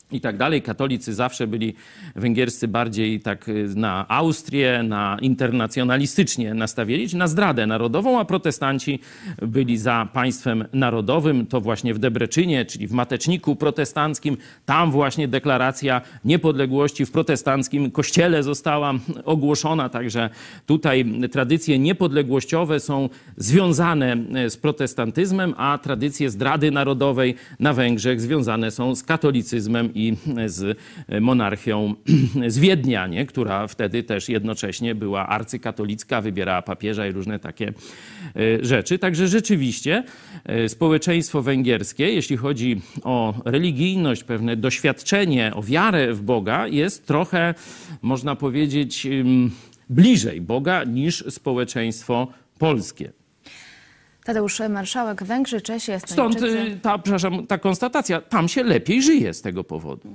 i tak dalej. Katolicy zawsze byli węgierscy bardziej tak na Austrię, na internacjonalistycznie nastawieni, czy na zdradę narodową, a protestanci byli za państwem narodowym. To właśnie w Debreczynie, czyli w Mateczniku protestanckim, tam właśnie deklaracja niepodległości w protestanckim kościele została ogłoszona, także tutaj tradycje niepodległościowe są związane z protestantyzmem, a tradycje zdrady narodowej na Węgrzech związane są z katolicyzmem i z monarchią z Wiednia, nie? Która wtedy też jednocześnie była arcykatolicka, wybierała papieża i różne takie rzeczy. Także rzeczywiście społeczeństwo węgierskie, jeśli chodzi o religijność, pewne doświadczenie, o wiarę w Boga, jest trochę, można powiedzieć, bliżej Boga niż społeczeństwo polskie. Tadeusz, marszałek Węgrzy, Czesi, Estończycy... Stąd ta, przepraszam, ta konstatacja, tam się lepiej żyje z tego powodu.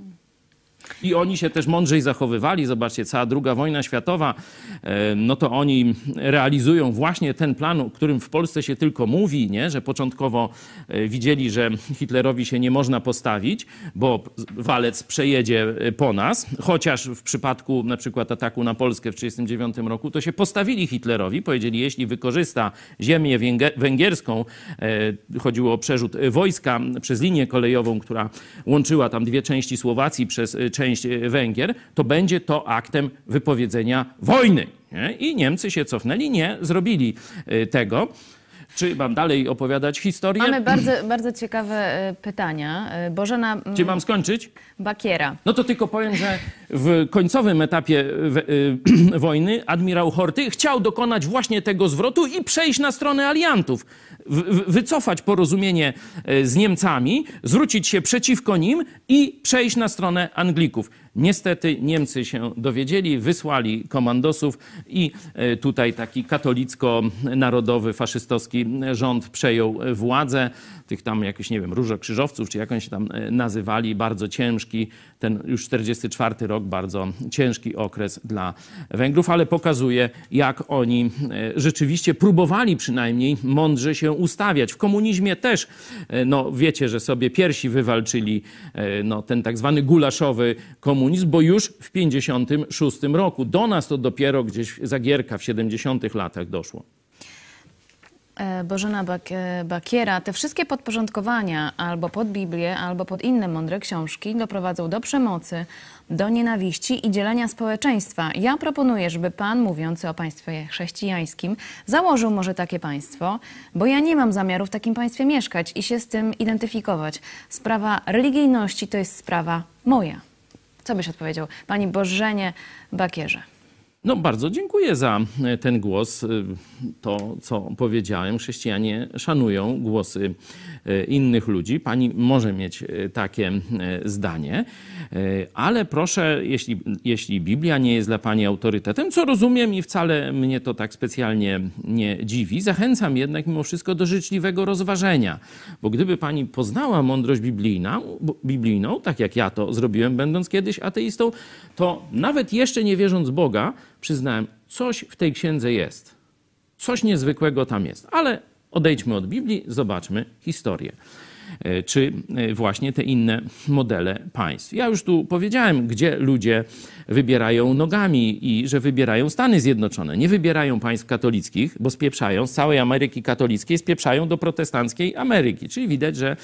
I oni się też mądrzej zachowywali. Zobaczcie, cała druga wojna światowa, no to oni realizują właśnie ten plan, o którym w Polsce się tylko mówi, nie? Że początkowo widzieli, że Hitlerowi się nie można postawić, bo walec przejedzie po nas. Chociaż w przypadku na przykład ataku na Polskę w tysiąc dziewięćset trzydziestym dziewiątym roku, to się postawili Hitlerowi. Powiedzieli, jeśli wykorzysta ziemię węgierską, chodziło o przerzut wojska przez linię kolejową, która łączyła tam dwie części Słowacji przez część Węgier, to będzie to aktem wypowiedzenia wojny. Nie? I Niemcy się cofnęli, nie zrobili tego. Czy mam dalej opowiadać historię? Mamy bardzo, bardzo ciekawe pytania. Bożena... Czy mam skończyć? Bakiera. No to tylko powiem, że w końcowym etapie wojny admirał Horthy chciał dokonać właśnie tego zwrotu i przejść na stronę aliantów. Wycofać porozumienie z Niemcami, zwrócić się przeciwko nim i przejść na stronę Anglików. Niestety Niemcy się dowiedzieli, wysłali komandosów i tutaj taki katolicko-narodowy, faszystowski rząd przejął władzę. Tych tam jakichś, nie wiem, różokrzyżowców, czy jak oni się tam nazywali, bardzo ciężki, ten już czterdziesty czwarty rok, bardzo ciężki okres dla Węgrów, ale pokazuje, jak oni rzeczywiście próbowali przynajmniej mądrze się ustawiać. W komunizmie też, no wiecie, że sobie piersi wywalczyli no, ten tak zwany gulaszowy komunizm, bo już w pięćdziesiątym szóstym roku. Do nas to dopiero gdzieś Zagierka w siedemdziesiątych latach doszło. Bożena Bakiera, te wszystkie podporządkowania albo pod Biblię, albo pod inne mądre książki doprowadzą do przemocy, do nienawiści i dzielenia społeczeństwa. Ja proponuję, żeby pan, mówiący o państwie chrześcijańskim, założył może takie państwo, bo ja nie mam zamiaru w takim państwie mieszkać i się z tym identyfikować. Sprawa religijności to jest sprawa moja. Co byś odpowiedział pani Bożenie Bakierze? No bardzo dziękuję za ten głos. To, co powiedziałem, chrześcijanie szanują głosy innych ludzi. Pani może mieć takie zdanie, ale proszę, jeśli, jeśli Biblia nie jest dla pani autorytetem, co rozumiem i wcale mnie to tak specjalnie nie dziwi, zachęcam jednak mimo wszystko do życzliwego rozważenia. Bo gdyby pani poznała mądrość biblijną, biblijną, tak jak ja to zrobiłem, będąc kiedyś ateistą, to nawet jeszcze nie wierząc w Boga, przyznałem, coś w tej księdze jest. Coś niezwykłego tam jest. Ale odejdźmy od Biblii, zobaczmy historię. Czy właśnie te inne modele państw. Ja już tu powiedziałem, gdzie ludzie wybierają nogami i że wybierają Stany Zjednoczone. Nie wybierają państw katolickich, bo spieprzają z całej Ameryki katolickiej, spieprzają do protestanckiej Ameryki. Czyli widać, że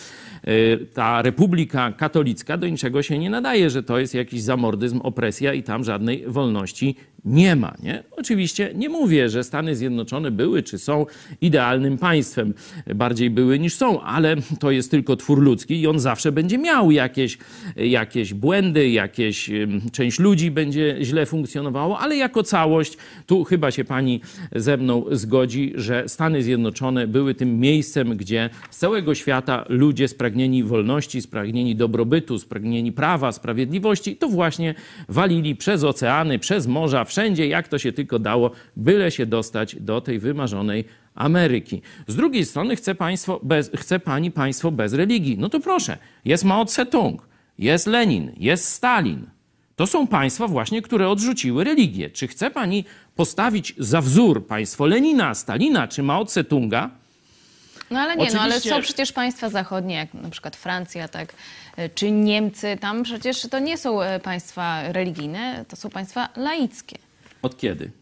ta Republika Katolicka do niczego się nie nadaje, że to jest jakiś zamordyzm, opresja i tam żadnej wolności nie ma. Nie? Oczywiście nie mówię, że Stany Zjednoczone były czy są idealnym państwem. Bardziej były niż są, ale to jest tylko twór ludzki i on zawsze będzie miał jakieś, jakieś błędy, jakieś, część ludzi będzie źle funkcjonowało, ale jako całość, tu chyba się pani ze mną zgodzi, że Stany Zjednoczone były tym miejscem, gdzie z całego świata ludzie spragnieni wolności, spragnieni dobrobytu, spragnieni prawa, sprawiedliwości, to właśnie walili przez oceany, przez morza, wszędzie jak to się tylko dało, byle się dostać do tej wymarzonej Ameryki. Z drugiej strony chce, państwo bez, chce pani państwo bez religii. No to proszę, jest Mao Tse-tung, jest Lenin, jest Stalin. To są państwa właśnie, które odrzuciły religię. Czy chce pani postawić za wzór państwo Lenina, Stalina czy Mao Tse-tunga? No ale nie, Oczywiście... no ale są przecież państwa zachodnie, jak na przykład Francja, tak, czy Niemcy, tam przecież to nie są państwa religijne, to są państwa laickie. Od kiedy?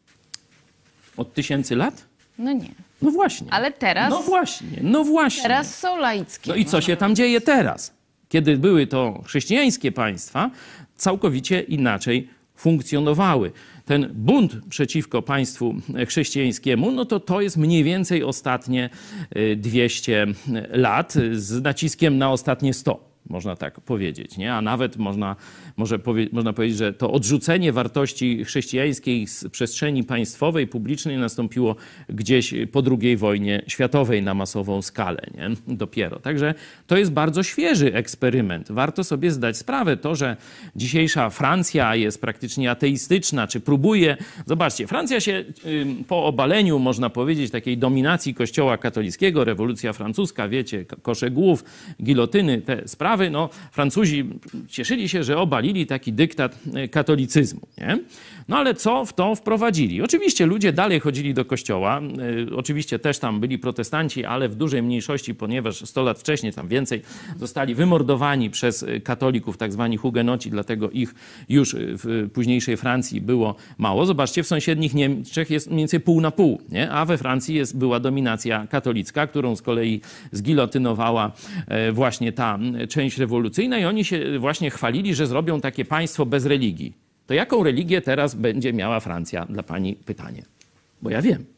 Od tysięcy lat? No nie. No właśnie. Ale teraz... No właśnie, no właśnie. Teraz są laickie. No i co się tam dzieje teraz? Kiedy były to chrześcijańskie państwa, całkowicie inaczej funkcjonowały. Ten bunt przeciwko państwu chrześcijańskiemu, no to to jest mniej więcej ostatnie dwieście lat z naciskiem na ostatnie sto. Można tak powiedzieć, nie? A nawet można, może powie, można powiedzieć, że to odrzucenie wartości chrześcijańskiej z przestrzeni państwowej, publicznej nastąpiło gdzieś po drugiej wojnie światowej na masową skalę, nie? Dopiero. Także to jest bardzo świeży eksperyment. Warto sobie zdać sprawę, to, że dzisiejsza Francja jest praktycznie ateistyczna, czy próbuje... Zobaczcie, Francja się po obaleniu, można powiedzieć, takiej dominacji kościoła katolickiego, rewolucja francuska, wiecie, kosze głów, gilotyny, te sprawy, no, Francuzi cieszyli się, że obalili taki dyktat katolicyzmu, nie? No ale co w to wprowadzili? Oczywiście ludzie dalej chodzili do kościoła, oczywiście też tam byli protestanci, ale w dużej mniejszości, ponieważ sto lat wcześniej, tam więcej, zostali wymordowani przez katolików, tak zwani hugenoci, dlatego ich już w późniejszej Francji było mało. Zobaczcie, w sąsiednich Niemczech jest mniej więcej pół na pół, nie? A we Francji jest, była dominacja katolicka, którą z kolei zgilotynowała właśnie ta część rewolucyjna i oni się właśnie chwalili, że zrobią takie państwo bez religii. To jaką religię teraz będzie miała Francja? Dla pani pytanie. Bo ja wiem.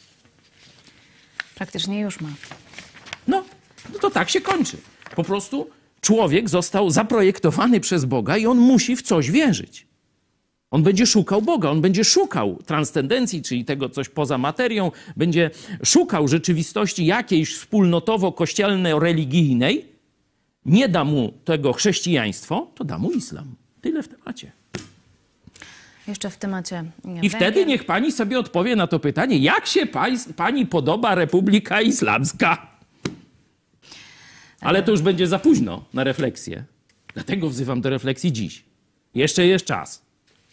Praktycznie już ma. No, no to tak się kończy. Po prostu człowiek został zaprojektowany przez Boga i on musi w coś wierzyć. On będzie szukał Boga, on będzie szukał transcendencji, czyli tego coś poza materią, będzie szukał rzeczywistości jakiejś wspólnotowo-kościelno-religijnej. Nie da mu tego chrześcijaństwo, to da mu islam. Tyle w temacie. Jeszcze w temacie I Węgier. wtedy niech pani sobie odpowie na to pytanie, jak się pani, pani podoba Republika Islamska? Ale to już będzie za późno na refleksję. Dlatego wzywam do refleksji dziś. Jeszcze jest czas.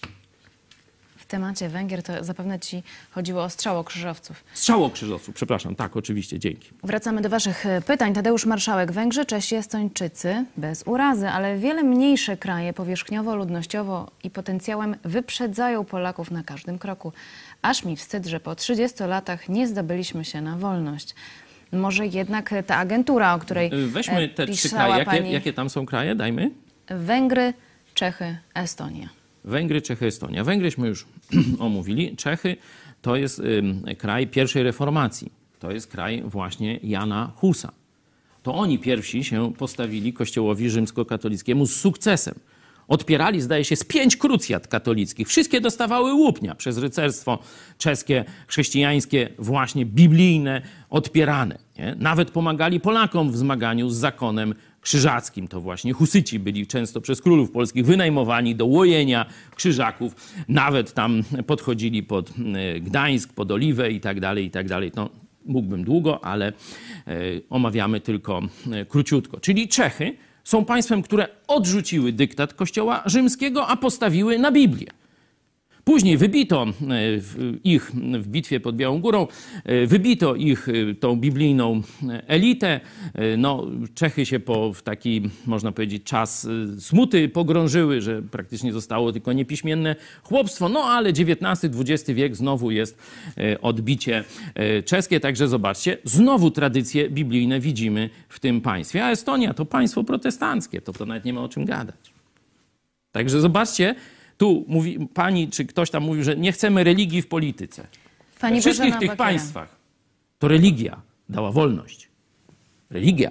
W temacie Węgier to zapewne ci chodziło o strzałokrzyżowców. Strzałokrzyżowców, przepraszam. Tak, oczywiście, dzięki. Wracamy do waszych pytań. Tadeusz Marszałek. Węgrzy, Czesi, Estończycy, bez urazy, ale wiele mniejsze kraje powierzchniowo, ludnościowo i potencjałem wyprzedzają Polaków na każdym kroku. Aż mi wstyd, że po trzydziestu latach nie zdobyliśmy się na wolność. Może jednak ta agentura, o której Weźmy te trzy pisała kraje. Jakie, pani... jakie tam są kraje? Dajmy. Węgry, Czechy, Estonia. Węgry, Czechy, Estonia. Węgryśmy już omówili. Czechy to jest ym, kraj pierwszej reformacji. To jest kraj właśnie Jana Husa. To oni pierwsi się postawili kościołowi rzymskokatolickiemu z sukcesem. Odpierali, zdaje się, z pięć krucjat katolickich. Wszystkie dostawały łupnia przez rycerstwo czeskie, chrześcijańskie, właśnie biblijne, odpierane. Nie? Nawet pomagali Polakom w zmaganiu z zakonem krzyżackim. To właśnie husyci byli często przez królów polskich wynajmowani do łojenia krzyżaków. Nawet tam podchodzili pod Gdańsk, pod Oliwę i tak dalej, i tak dalej. No, mógłbym długo, ale omawiamy tylko króciutko. Czyli Czechy są państwem, które odrzuciły dyktat Kościoła rzymskiego, a postawiły na Biblię. Później wybito ich w bitwie pod Białą Górą, wybito ich tą biblijną elitę. No, Czechy się po w taki, można powiedzieć, czas smuty pogrążyły, że praktycznie zostało tylko niepiśmienne chłopstwo. No, ale dziewiętnasty dwudziesty wiek znowu jest odbicie czeskie. Także zobaczcie, znowu tradycje biblijne widzimy w tym państwie. A Estonia to państwo protestanckie, to, to nawet nie ma o czym gadać. Także zobaczcie, tu mówi pani, czy ktoś tam mówił, że nie chcemy religii w polityce. Pani We wszystkich Bożena tych Bakiera. państwach to religia dała wolność. Religia.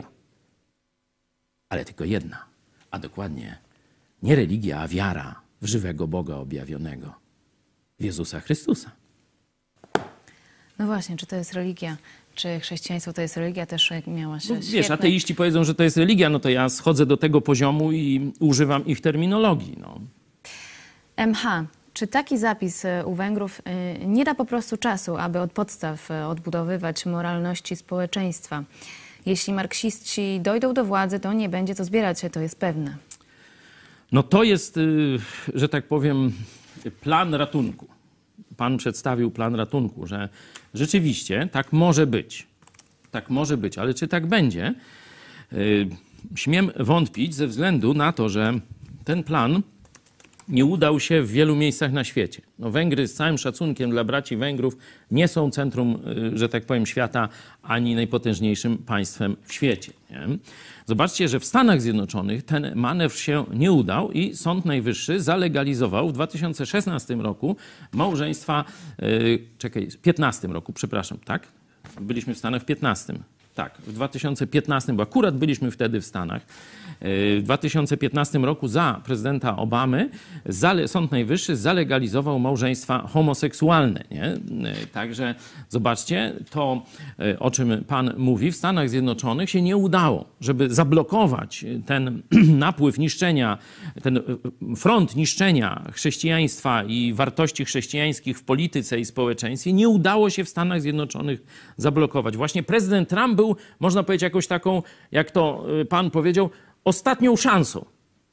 Ale tylko jedna. A dokładnie nie religia, a wiara w żywego Boga objawionego. W Jezusa Chrystusa. No właśnie, czy to jest religia, czy chrześcijaństwo to jest religia, też miała się No, wiesz, świetne... ateiści powiedzą, że to jest religia, no to ja schodzę do tego poziomu i używam ich terminologii. No. M H. Czy taki zapis u Węgrów nie da po prostu czasu, aby od podstaw odbudowywać moralności społeczeństwa? Jeśli marksiści dojdą do władzy, to nie będzie co zbierać, to jest pewne. No to jest, że tak powiem, plan ratunku. Pan przedstawił plan ratunku, że rzeczywiście tak może być. Tak może być, ale czy tak będzie? Śmiem wątpić ze względu na to, że ten plan nie udał się w wielu miejscach na świecie. No, Węgry, z całym szacunkiem dla braci Węgrów, nie są centrum, że tak powiem, świata, ani najpotężniejszym państwem w świecie. Nie? Zobaczcie, że w Stanach Zjednoczonych ten manewr się nie udał i Sąd Najwyższy zalegalizował w dwa tysiące szesnastym roku małżeństwa, yy, czekaj, w piętnastym roku, przepraszam, tak? Byliśmy w Stanach w piętnastym. Tak, w dwa tysiące piętnastym, bo akurat byliśmy wtedy w Stanach. W dwa tysiące piętnastym roku za prezydenta Obamy Sąd Najwyższy zalegalizował małżeństwa homoseksualne. Nie? Także zobaczcie, to o czym pan mówi, w Stanach Zjednoczonych się nie udało, żeby zablokować ten napływ niszczenia, ten front niszczenia chrześcijaństwa i wartości chrześcijańskich w polityce i społeczeństwie. Nie udało się w Stanach Zjednoczonych zablokować. Właśnie prezydent Trump był, można powiedzieć, jakąś taką, jak to pan powiedział, ostatnią szansą.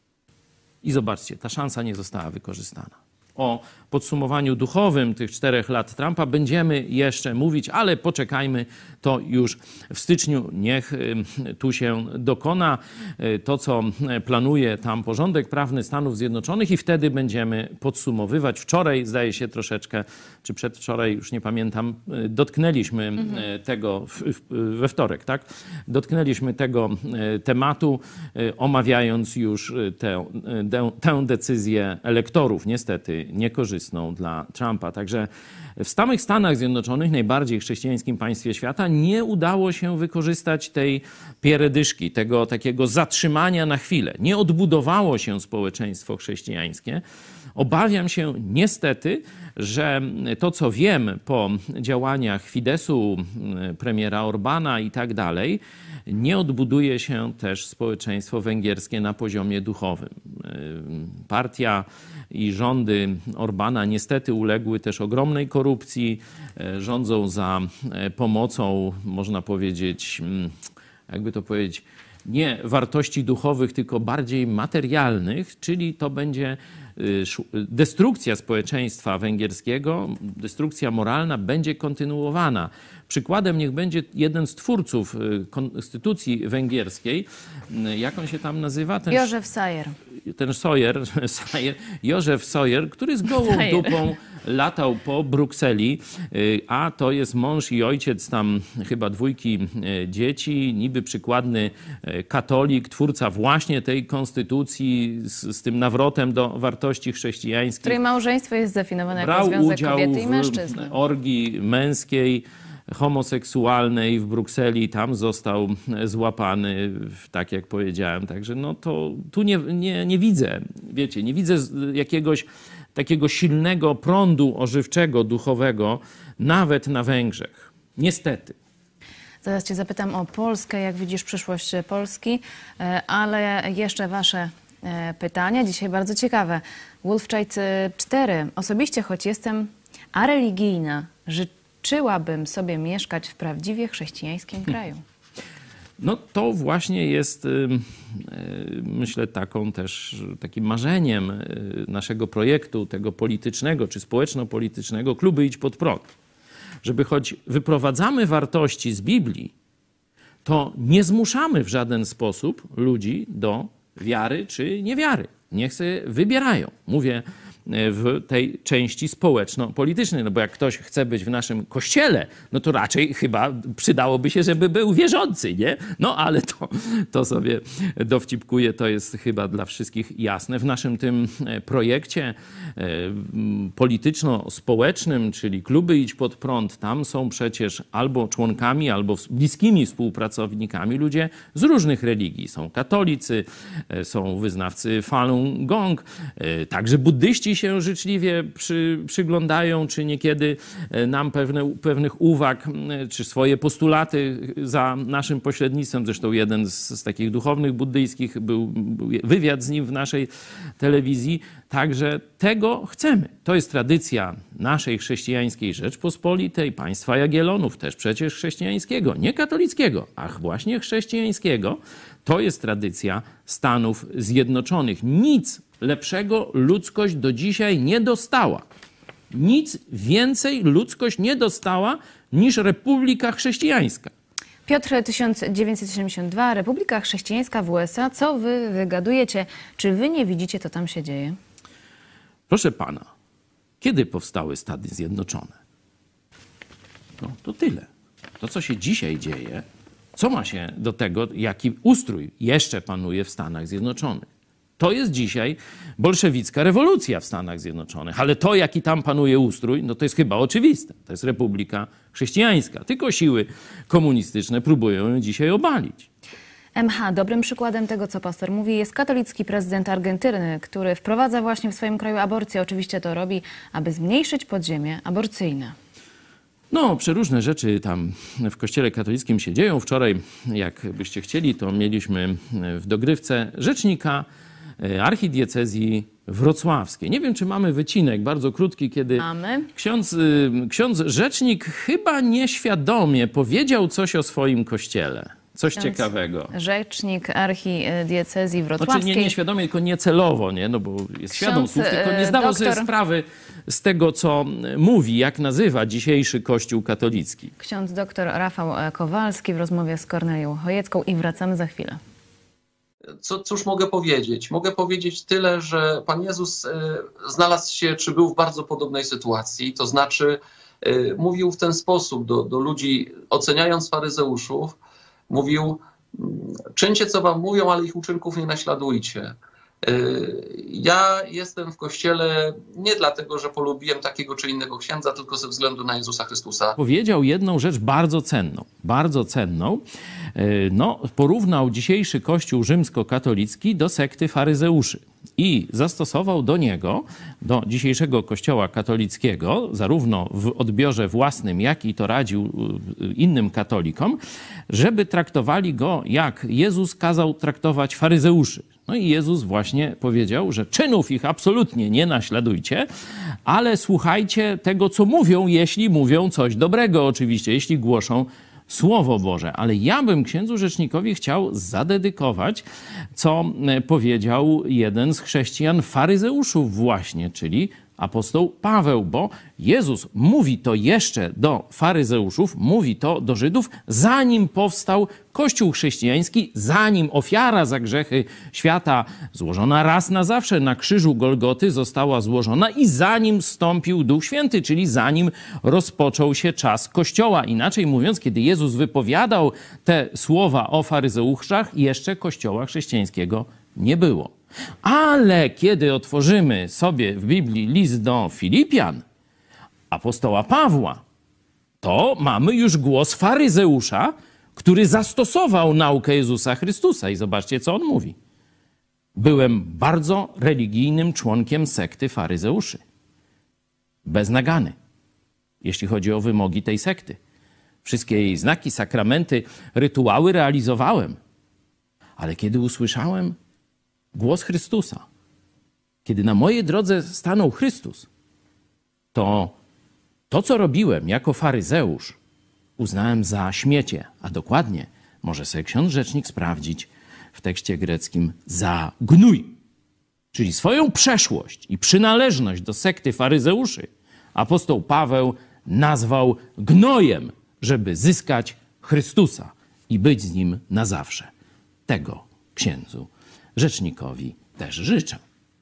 I zobaczcie, ta szansa nie została wykorzystana. O podsumowaniu duchowym tych czterech lat Trumpa będziemy jeszcze mówić, ale poczekajmy, to już w styczniu niech tu się dokona to, co planuje tam porządek prawny Stanów Zjednoczonych i wtedy będziemy podsumowywać. Wczoraj, zdaje się troszeczkę, czy przedwczoraj, już nie pamiętam, dotknęliśmy mhm. tego, we wtorek, tak? Dotknęliśmy tego tematu, omawiając już tę, tę decyzję elektorów, niestety niekorzystną dla Trumpa. Także w samych Stanach Zjednoczonych, najbardziej chrześcijańskim państwie świata, nie udało się wykorzystać tej pieredyszki, tego takiego zatrzymania na chwilę. Nie odbudowało się społeczeństwo chrześcijańskie. Obawiam się niestety, że to, co wiem po działaniach Fidesu, premiera Orbana i tak dalej, nie odbuduje się też społeczeństwo węgierskie na poziomie duchowym. Partia i rządy Orbana niestety uległy też ogromnej korupcji, rządzą za pomocą, można powiedzieć, jakby to powiedzieć, nie wartości duchowych, tylko bardziej materialnych, czyli to będzie destrukcja społeczeństwa węgierskiego, destrukcja moralna będzie kontynuowana. Przykładem niech będzie jeden z twórców konstytucji węgierskiej. Jak on się tam nazywa? Ten, Józef Sayer. Ten Sawyer, Sayer, Józef Sawyer, który z gołą Sayer. dupą latał po Brukseli, a to jest mąż i ojciec tam chyba dwójki dzieci, niby przykładny katolik, twórca właśnie tej konstytucji z, z tym nawrotem do wartości chrześcijańskich. W której małżeństwo jest zdefiniowane jako związek kobiety i mężczyzny. Brał udział w orgii męskiej, homoseksualnej w Brukseli, tam został złapany, tak jak powiedziałem. Także no to tu nie, nie, nie widzę, wiecie, nie widzę jakiegoś takiego silnego prądu ożywczego, duchowego, nawet na Węgrzech. Niestety. Zaraz cię zapytam o Polskę, jak widzisz przyszłość Polski, ale jeszcze wasze pytania, dzisiaj bardzo ciekawe. Wolfchild cztery. Osobiście, choć jestem areligijna, życzyłabym sobie mieszkać w prawdziwie chrześcijańskim kraju. No to właśnie jest, myślę, taką też, takim marzeniem naszego projektu, tego politycznego czy społeczno-politycznego, kluby Idź Pod Prąd. Żeby choć wyprowadzamy wartości z Biblii, to nie zmuszamy w żaden sposób ludzi do wiary czy niewiary. Niech sobie wybierają. Mówię w tej części społeczno-politycznej, no bo jak ktoś chce być w naszym kościele, no to raczej chyba przydałoby się, żeby był wierzący, nie? No ale to, to sobie dowcipkuję, to jest chyba dla wszystkich jasne. W naszym tym projekcie polityczno-społecznym, czyli kluby Idź Pod Prąd, tam są przecież albo członkami, albo bliskimi współpracownikami ludzie z różnych religii. Są katolicy, są wyznawcy Falun Gong, także buddyści się życzliwie przy, przyglądają, czy niekiedy nam pewne, pewnych uwag, czy swoje postulaty za naszym pośrednictwem. Zresztą jeden z, z takich duchownych buddyjskich, był, był wywiad z nim w naszej telewizji. Także tego chcemy. To jest tradycja naszej chrześcijańskiej Rzeczpospolitej, państwa Jagiellonów, też przecież chrześcijańskiego, nie katolickiego, ach właśnie chrześcijańskiego. To jest tradycja Stanów Zjednoczonych. Nic lepszego ludzkość do dzisiaj nie dostała. Nic więcej ludzkość nie dostała niż Republika Chrześcijańska. Piotr tysiąc dziewięćset siedemdziesiąt dwa, Republika Chrześcijańska w U S A. Co wy wygadujecie? Czy wy nie widzicie, co tam się dzieje? Proszę pana, kiedy powstały Stany Zjednoczone? No to tyle. To, co się dzisiaj dzieje, co ma się do tego, jaki ustrój jeszcze panuje w Stanach Zjednoczonych? To jest dzisiaj bolszewicka rewolucja w Stanach Zjednoczonych. Ale to, jaki tam panuje ustrój, no to jest chyba oczywiste. To jest Republika Chrześcijańska. Tylko siły komunistyczne próbują ją dzisiaj obalić. M H, dobrym przykładem tego, co pastor mówi, jest katolicki prezydent Argentyny, który wprowadza właśnie w swoim kraju aborcję. Oczywiście to robi, aby zmniejszyć podziemie aborcyjne. No, przeróżne rzeczy tam w kościele katolickim się dzieją. Wczoraj, jak byście chcieli, to mieliśmy w dogrywce rzecznika archidiecezji wrocławskiej. Nie wiem, czy mamy wycinek, bardzo krótki, kiedy mamy. Ksiądz, ksiądz rzecznik chyba nieświadomie powiedział coś o swoim kościele. Coś Ksiądz ciekawego. Rzecznik archidiecezji wrocławskiej. Znaczy nie nieświadomie, tylko niecelowo, nie? No bo jest świadom Ksiądz, słów, tylko nie zdawał doktor... sobie sprawy z tego, co mówi, jak nazywa dzisiejszy Kościół katolicki. Ksiądz doktor Rafał Kowalski w rozmowie z Kornelią Chojecką i wracamy za chwilę. Co, cóż mogę powiedzieć? Mogę powiedzieć tyle, że Pan Jezus y, znalazł się, czy był w bardzo podobnej sytuacji, to znaczy y, mówił w ten sposób do, do ludzi, oceniając faryzeuszów, mówił: czyńcie, co wam mówią, ale ich uczynków nie naśladujcie. Ja jestem w kościele nie dlatego, że polubiłem takiego czy innego księdza, tylko ze względu na Jezusa Chrystusa. Powiedział jedną rzecz bardzo cenną, bardzo cenną. No, porównał dzisiejszy Kościół rzymskokatolicki do sekty faryzeuszy i zastosował do niego, do dzisiejszego Kościoła katolickiego, zarówno w odbiorze własnym, jak i to radził innym katolikom, żeby traktowali go, jak Jezus kazał traktować faryzeuszy. No i Jezus właśnie powiedział, że czynów ich absolutnie nie naśladujcie, ale słuchajcie tego, co mówią, jeśli mówią coś dobrego oczywiście, jeśli głoszą Słowo Boże. Ale ja bym księdzu rzecznikowi chciał zadedykować, co powiedział jeden z chrześcijan faryzeuszów właśnie, czyli apostoł Paweł, bo Jezus mówi to jeszcze do faryzeuszów, mówi to do Żydów, zanim powstał Kościół chrześcijański, zanim ofiara za grzechy świata złożona raz na zawsze na krzyżu Golgoty została złożona i zanim wstąpił Duch Święty, czyli zanim rozpoczął się czas Kościoła. Inaczej mówiąc, kiedy Jezus wypowiadał te słowa o faryzeuszach, jeszcze Kościoła chrześcijańskiego nie było. Ale kiedy otworzymy sobie w Biblii list do Filipian, apostoła Pawła, to mamy już głos faryzeusza, który zastosował naukę Jezusa Chrystusa. I zobaczcie, co on mówi. Byłem bardzo religijnym członkiem sekty faryzeuszy. Bez nagany, jeśli chodzi o wymogi tej sekty. Wszystkie jej znaki, sakramenty, rytuały realizowałem. Ale kiedy usłyszałem głos Chrystusa, kiedy na mojej drodze stanął Chrystus, to to, co robiłem jako faryzeusz, uznałem za śmiecie, a dokładnie, może sobie ksiądz rzecznik sprawdzić w tekście greckim, za gnój. Czyli swoją przeszłość i przynależność do sekty faryzeuszy apostoł Paweł nazwał gnojem, żeby zyskać Chrystusa i być z Nim na zawsze. Tego księdzu rzecznikowi też życzę.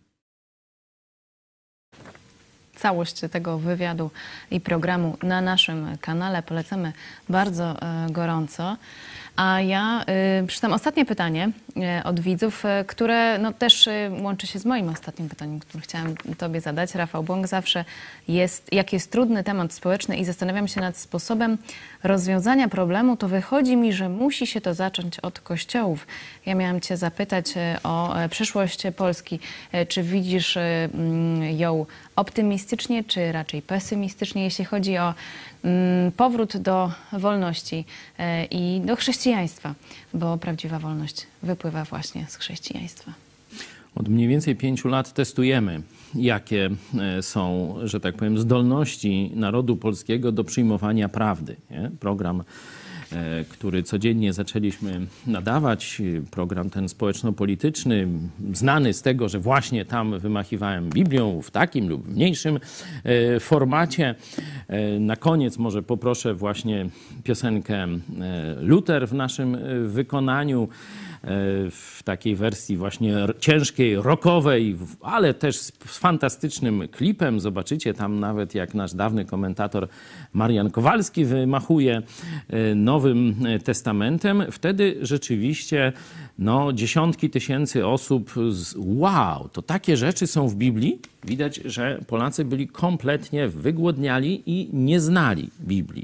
Całość tego wywiadu i programu na naszym kanale polecamy bardzo gorąco. A ja y, przeczytam ostatnie pytanie y, od widzów, y, które no, też y, łączy się z moim ostatnim pytaniem, które chciałam Tobie zadać. Rafał Bąk, zawsze jest, jak jest trudny temat społeczny i zastanawiam się nad sposobem rozwiązania problemu, to wychodzi mi, że musi się to zacząć od kościołów. Ja miałam Cię zapytać y, o y, przyszłość Polski. Y, czy widzisz y, y, ją optymistycznie, czy raczej pesymistycznie, jeśli chodzi o powrót do wolności i do chrześcijaństwa, bo prawdziwa wolność wypływa właśnie z chrześcijaństwa. Od mniej więcej pięciu lat testujemy, jakie są, że tak powiem, zdolności narodu polskiego do przyjmowania prawdy. Nie? Program który codziennie zaczęliśmy nadawać, program ten społeczno-polityczny, znany z tego, że właśnie tam wymachiwałem Biblią w takim lub mniejszym formacie. Na koniec może poproszę właśnie piosenkę Luter w naszym wykonaniu, w takiej wersji właśnie ciężkiej, rockowej, ale też z fantastycznym klipem. Zobaczycie tam nawet, jak nasz dawny komentator Marian Kowalski wymachuje Nowym Testamentem. Wtedy rzeczywiście no, dziesiątki tysięcy osób z wow, to takie rzeczy są w Biblii. Widać, że Polacy byli kompletnie wygłodniali i nie znali Biblii.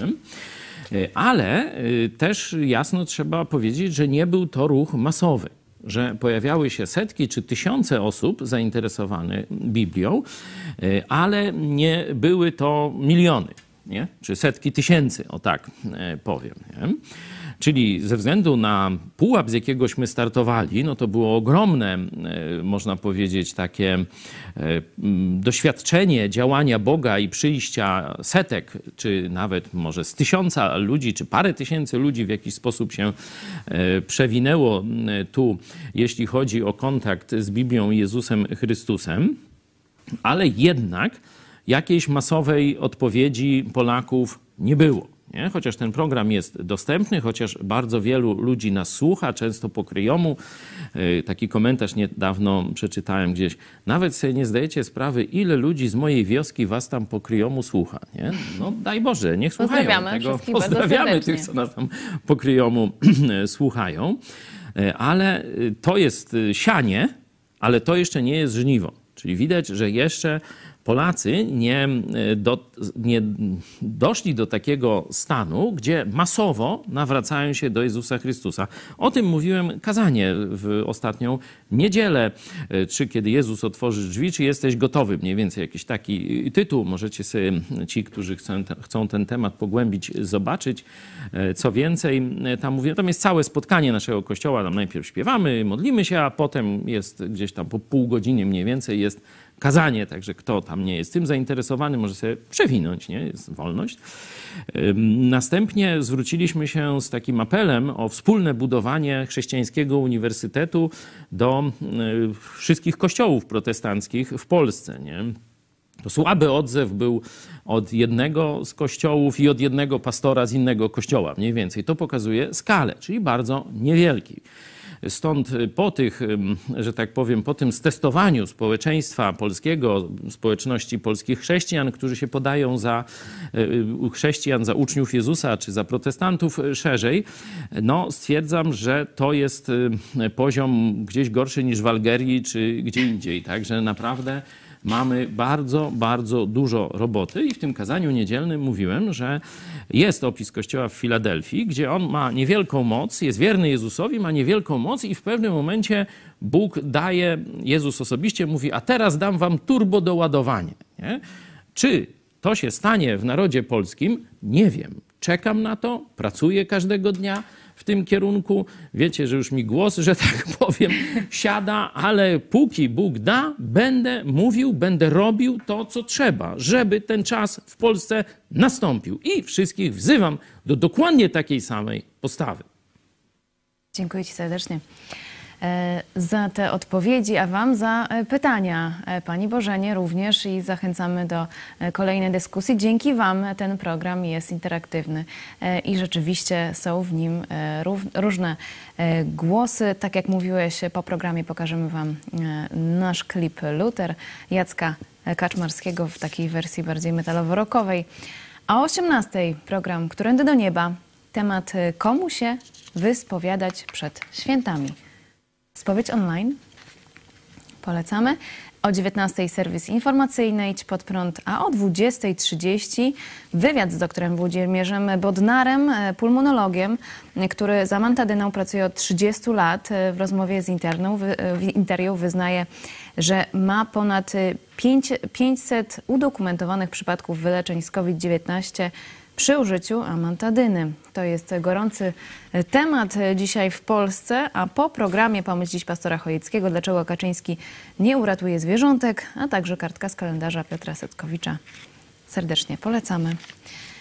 Ale też jasno trzeba powiedzieć, że nie był to ruch masowy, że pojawiały się setki czy tysiące osób zainteresowanych Biblią, ale nie były to miliony, nie? Czy setki tysięcy, o tak powiem. Nie? Czyli ze względu na pułap, z jakiegośmy startowali, no to było ogromne, można powiedzieć, takie doświadczenie działania Boga i przyjścia setek, czy nawet może z tysiąca ludzi, czy parę tysięcy ludzi w jakiś sposób się przewinęło tu, jeśli chodzi o kontakt z Biblią i Jezusem Chrystusem, ale jednak jakiejś masowej odpowiedzi Polaków nie było. Nie? Chociaż ten program jest dostępny, chociaż bardzo wielu ludzi nas słucha, często po kryjomu. Taki komentarz niedawno przeczytałem gdzieś. Nawet sobie nie zdajecie sprawy, ile ludzi z mojej wioski was tam po kryjomu słucha. Nie? No daj Boże, niech słuchają Pozdrawiamy tego. wszystkich Pozdrawiamy bardzo tych, co nas tam po kryjomu słuchają. Ale to jest sianie, ale to jeszcze nie jest żniwo. Czyli widać, że jeszcze Polacy nie, do, nie doszli do takiego stanu, gdzie masowo nawracają się do Jezusa Chrystusa. O tym mówiłem kazanie w ostatnią niedzielę, czy kiedy Jezus otworzy drzwi, czy jesteś gotowy. Mniej więcej jakiś taki tytuł. Możecie sobie ci, którzy chcą, chcą ten temat pogłębić, zobaczyć. Co więcej, tam mówię, tam jest całe spotkanie naszego kościoła. Tam najpierw śpiewamy, modlimy się, a potem jest gdzieś tam po pół godziny mniej więcej jest kazanie, także kto tam nie jest tym zainteresowany, może sobie przewinąć, nie? Jest wolność. Następnie zwróciliśmy się z takim apelem o wspólne budowanie chrześcijańskiego uniwersytetu do wszystkich kościołów protestanckich w Polsce, nie? To słaby odzew był od jednego z kościołów i od jednego pastora z innego kościoła, mniej więcej. To pokazuje skalę, czyli bardzo niewielki. Stąd po tych, że tak powiem, po tym stestowaniu społeczeństwa polskiego, społeczności polskich chrześcijan, którzy się podają za chrześcijan, za uczniów Jezusa, czy za protestantów szerzej, no stwierdzam, że to jest poziom gdzieś gorszy niż w Algerii, czy gdzie indziej. Także naprawdę mamy bardzo, bardzo dużo roboty i w tym kazaniu niedzielnym mówiłem, że jest opis kościoła w Filadelfii, gdzie on ma niewielką moc, jest wierny Jezusowi, ma niewielką moc i w pewnym momencie Bóg daje, Jezus osobiście mówi, a teraz dam wam turbo doładowanie. Nie? Czy to się stanie w narodzie polskim? Nie wiem. Czekam na to, pracuję każdego dnia w tym kierunku. Wiecie, że już mi głos, że tak powiem, siada, ale póki Bóg da, będę mówił, będę robił to, co trzeba, żeby ten czas w Polsce nastąpił. I wszystkich wzywam do dokładnie takiej samej postawy. Dziękuję ci serdecznie za te odpowiedzi, a wam za pytania. Pani Bożenie również i zachęcamy do kolejnej dyskusji. Dzięki wam ten program jest interaktywny i rzeczywiście są w nim różne głosy. Tak jak mówiłeś, po programie pokażemy wam nasz klip Luter Jacka Kaczmarskiego w takiej wersji bardziej metalowo-rockowej. A o osiemnastej program Którędy do nieba. Temat komu się wyspowiadać przed świętami. Spowiedź online. Polecamy. O dziewiętnastej serwis informacyjny Idź Pod Prąd, a o dwudziestej trzydzieści wywiad z doktorem Włodzimierzem Bodnarem, pulmonologiem, który za amantadyną pracuje od trzydziestu lat. W rozmowie z Interną, w Interią wyznaje, że ma ponad pięćset udokumentowanych przypadków wyleczeń z COVID dziewiętnaście przy użyciu amantadyny. To jest gorący temat dzisiaj w Polsce, a po programie Pomyśl dziś pastora Chojeckiego, dlaczego Kaczyński nie uratuje zwierzątek, a także kartka z kalendarza Piotra Setkowicza. Serdecznie polecamy.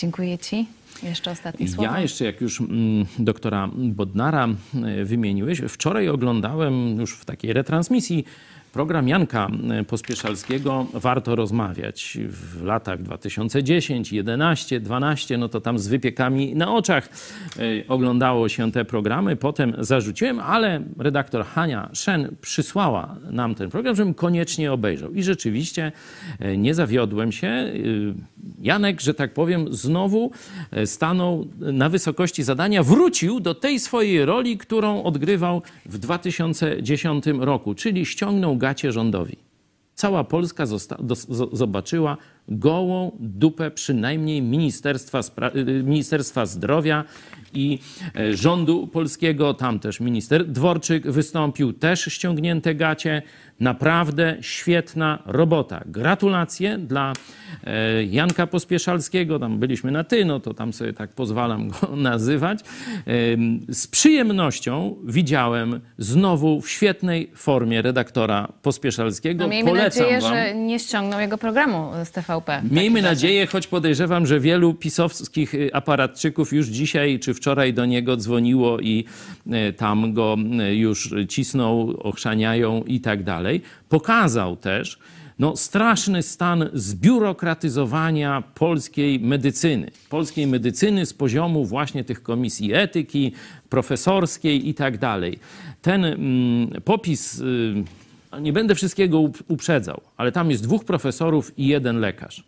Dziękuję Ci. Jeszcze ostatnie słowo. Ja jeszcze, jak już mm, doktora Bodnara y, wymieniłeś, wczoraj oglądałem już w takiej retransmisji program Janka Pospieszalskiego Warto rozmawiać. W latach dwa tysiące dziesiąty, jedenaście, dwanaście, no to tam z wypiekami na oczach y, oglądało się te programy. Potem zarzuciłem, ale redaktor Hania Szen przysłała nam ten program, żebym koniecznie obejrzał. I rzeczywiście y, nie zawiodłem się. Y, Janek, że tak powiem, znowu stanął na wysokości zadania, wrócił do tej swojej roli, którą odgrywał w dwa tysiące dziesiątym roku, czyli ściągnął gacie rządowi. Cała Polska zosta- do- z- zobaczyła gołą dupę przynajmniej Ministerstwa, Spra- Ministerstwa Zdrowia i e, rządu polskiego. Tam też minister Dworczyk wystąpił, też ściągnięte gacie. Naprawdę świetna robota. Gratulacje dla e, Janka Pospieszalskiego. Tam byliśmy na ty, no to tam sobie tak pozwalam go nazywać. E, z przyjemnością widziałem znowu w świetnej formie redaktora Pospieszalskiego. No miejmy Polecam nadzieję, wam. że nie ściągną jego programu z T V P. Miejmy nadzieję, choć podejrzewam, że wielu pisowskich aparatczyków już dzisiaj czy wczoraj do niego dzwoniło i e, tam go e, już cisną, ochrzaniają i tak dalej. Pokazał też no, straszny stan zbiurokratyzowania polskiej medycyny. Polskiej medycyny z poziomu właśnie tych komisji etyki, profesorskiej i tak dalej. Ten mm, popis, y, nie będę wszystkiego uprzedzał, ale tam jest dwóch profesorów i jeden lekarz.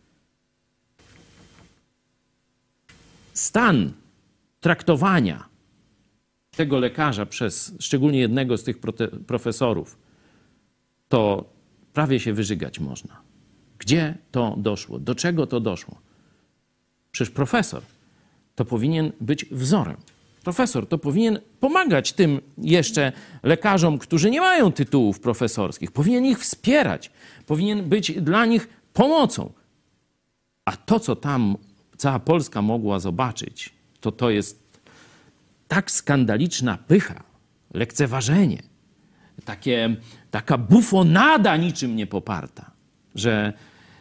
Stan traktowania tego lekarza przez szczególnie jednego z tych profesorów, to prawie się wyżygać można. Gdzie to doszło? Do czego to doszło? Przecież profesor to powinien być wzorem. Profesor to powinien pomagać tym jeszcze lekarzom, którzy nie mają tytułów profesorskich. Powinien ich wspierać. Powinien być dla nich pomocą. A to, co tam cała Polska mogła zobaczyć, to to jest tak skandaliczna pycha, lekceważenie, takie, taka bufonada niczym nie poparta, że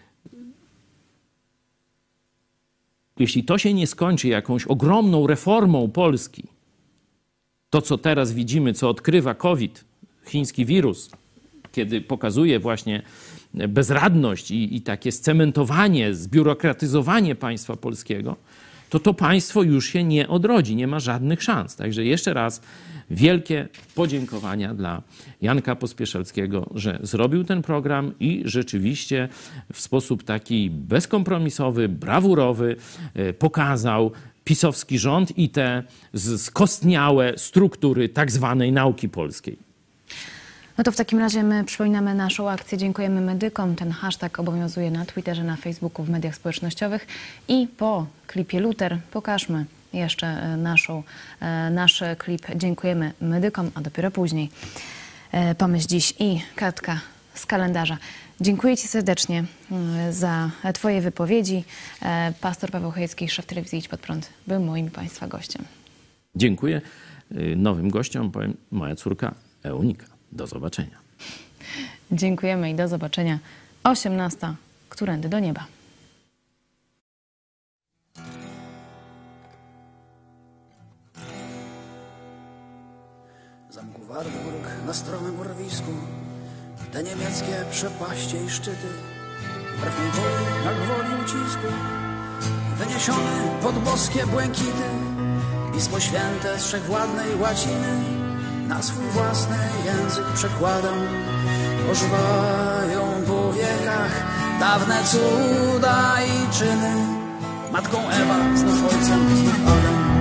jeśli to się nie skończy jakąś ogromną reformą Polski, to co teraz widzimy, co odkrywa COVID, chiński wirus, kiedy pokazuje właśnie bezradność i, i takie scementowanie, zbiurokratyzowanie państwa polskiego, to to państwo już się nie odrodzi, nie ma żadnych szans. Także jeszcze raz wielkie podziękowania dla Janka Pospieszalskiego, że zrobił ten program i rzeczywiście w sposób taki bezkompromisowy, brawurowy pokazał pisowski rząd i te skostniałe struktury tak zwanej nauki polskiej. No to w takim razie my przypominamy naszą akcję Dziękujemy Medykom. Ten hashtag obowiązuje na Twitterze, na Facebooku, w mediach społecznościowych. I po klipie Luther pokażmy jeszcze naszą, nasz klip Dziękujemy Medykom, a dopiero później Pomyśl Dziś i kartka z kalendarza. Dziękuję Ci serdecznie za Twoje wypowiedzi. Pastor Paweł Chojecki, szef telewizji Idź Pod Prąd, był moim i Państwa gościem. Dziękuję. Nowym gościom powiem moja córka Eunika. Do zobaczenia. Dziękujemy i do zobaczenia. osiemnasta. Którędy do nieba. Zamku Wartburg na stromym urwisku, te niemieckie przepaście i szczyty, wbrew mej woli, jak woli ucisku, wyniesiony pod boskie błękity, Pismo Święte z wszechwładnej łaciny na swój własny język przekładam. Ożywają po wiekach dawne cuda i czyny. Matką Ewa, znów ojcem, znów Adam.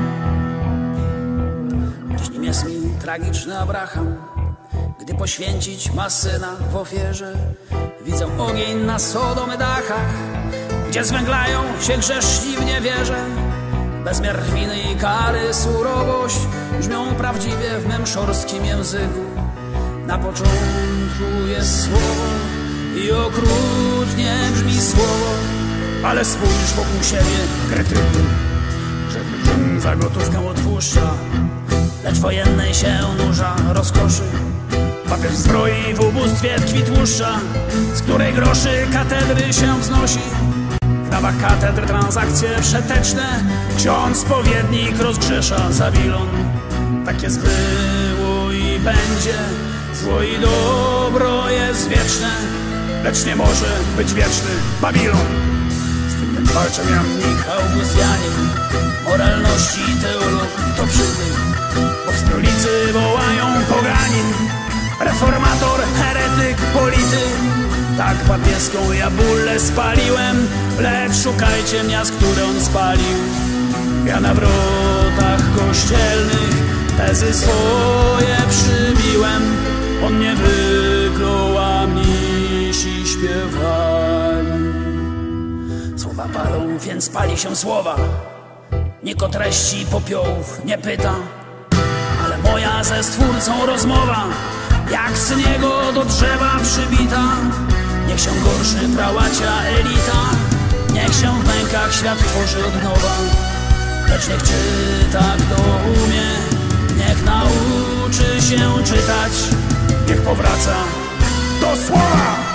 Dziś nim jest mi tragiczny Abraham, gdy poświęcić ma syna w ofierze. Widzę ogień na Sodomy dachach, gdzie zwęglają się grzeszni w niewierze. Bezmiar winy i kary, surowość brzmią prawdziwie w mym szorskim języku. Na początku jest słowo i okrutnie brzmi słowo, ale spójrz wokół siebie, kretyku. Grzech za gotówkę odpuszcza, lecz wojennej się nurza rozkoszy. Papież zbroi w ubóstwie tkwi tłuszcza, z której groszy katedry się wznosi. W dawach katedr transakcje przeteczne, ksiądz spowiednik rozgrzesza Zabilon. Tak jest było i będzie, zło i dobro jest wieczne, lecz nie może być wieczny Babilon. Z tym więc walczą jamnik, Augustianin, moralności teolog to przytyk, bo w stolicy wołają poganin, reformator, heretyk, polityk. Tak papieską ja bullę spaliłem, lecz szukajcie miast, które on spalił. Ja na wrotach kościelnych tezy swoje przybiłem, on nie wyklął, a mnisi śpiewali. Słowa palą, więc pali się słowa. Nikt o treści popiołów nie pyta, ale moja ze Stwórcą rozmowa, jak z niego do drzewa przybita. Niech się gorszy prałacia elita, niech się w mękach świat tworzy od nowa. Lecz niech czyta kto umie, niech nauczy się czytać, niech powraca do słowa.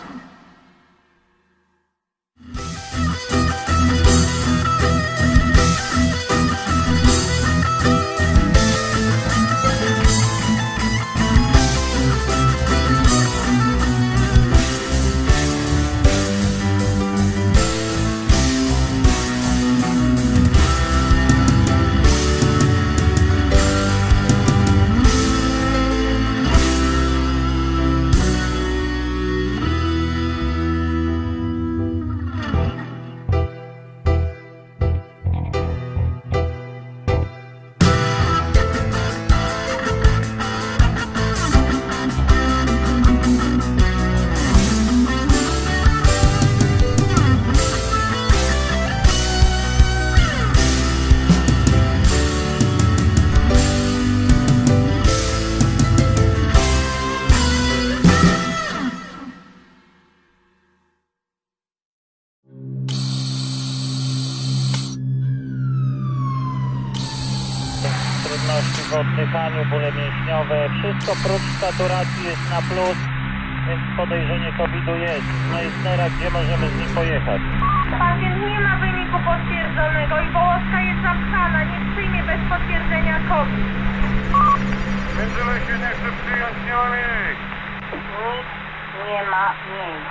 Trudności w oddychaniu, bóle mięśniowe, wszystko prócz saturacji jest na plus, więc podejrzenie kowida jest. No i teraz gdzie możemy z nim pojechać? A więc nie ma wyniku potwierdzonego i Wołoska jest zapchana, nie przyjmie bez potwierdzenia COVID. Międzylesie nie chce przyjąć, nie ma miejsc. Nic nie ma miejsc.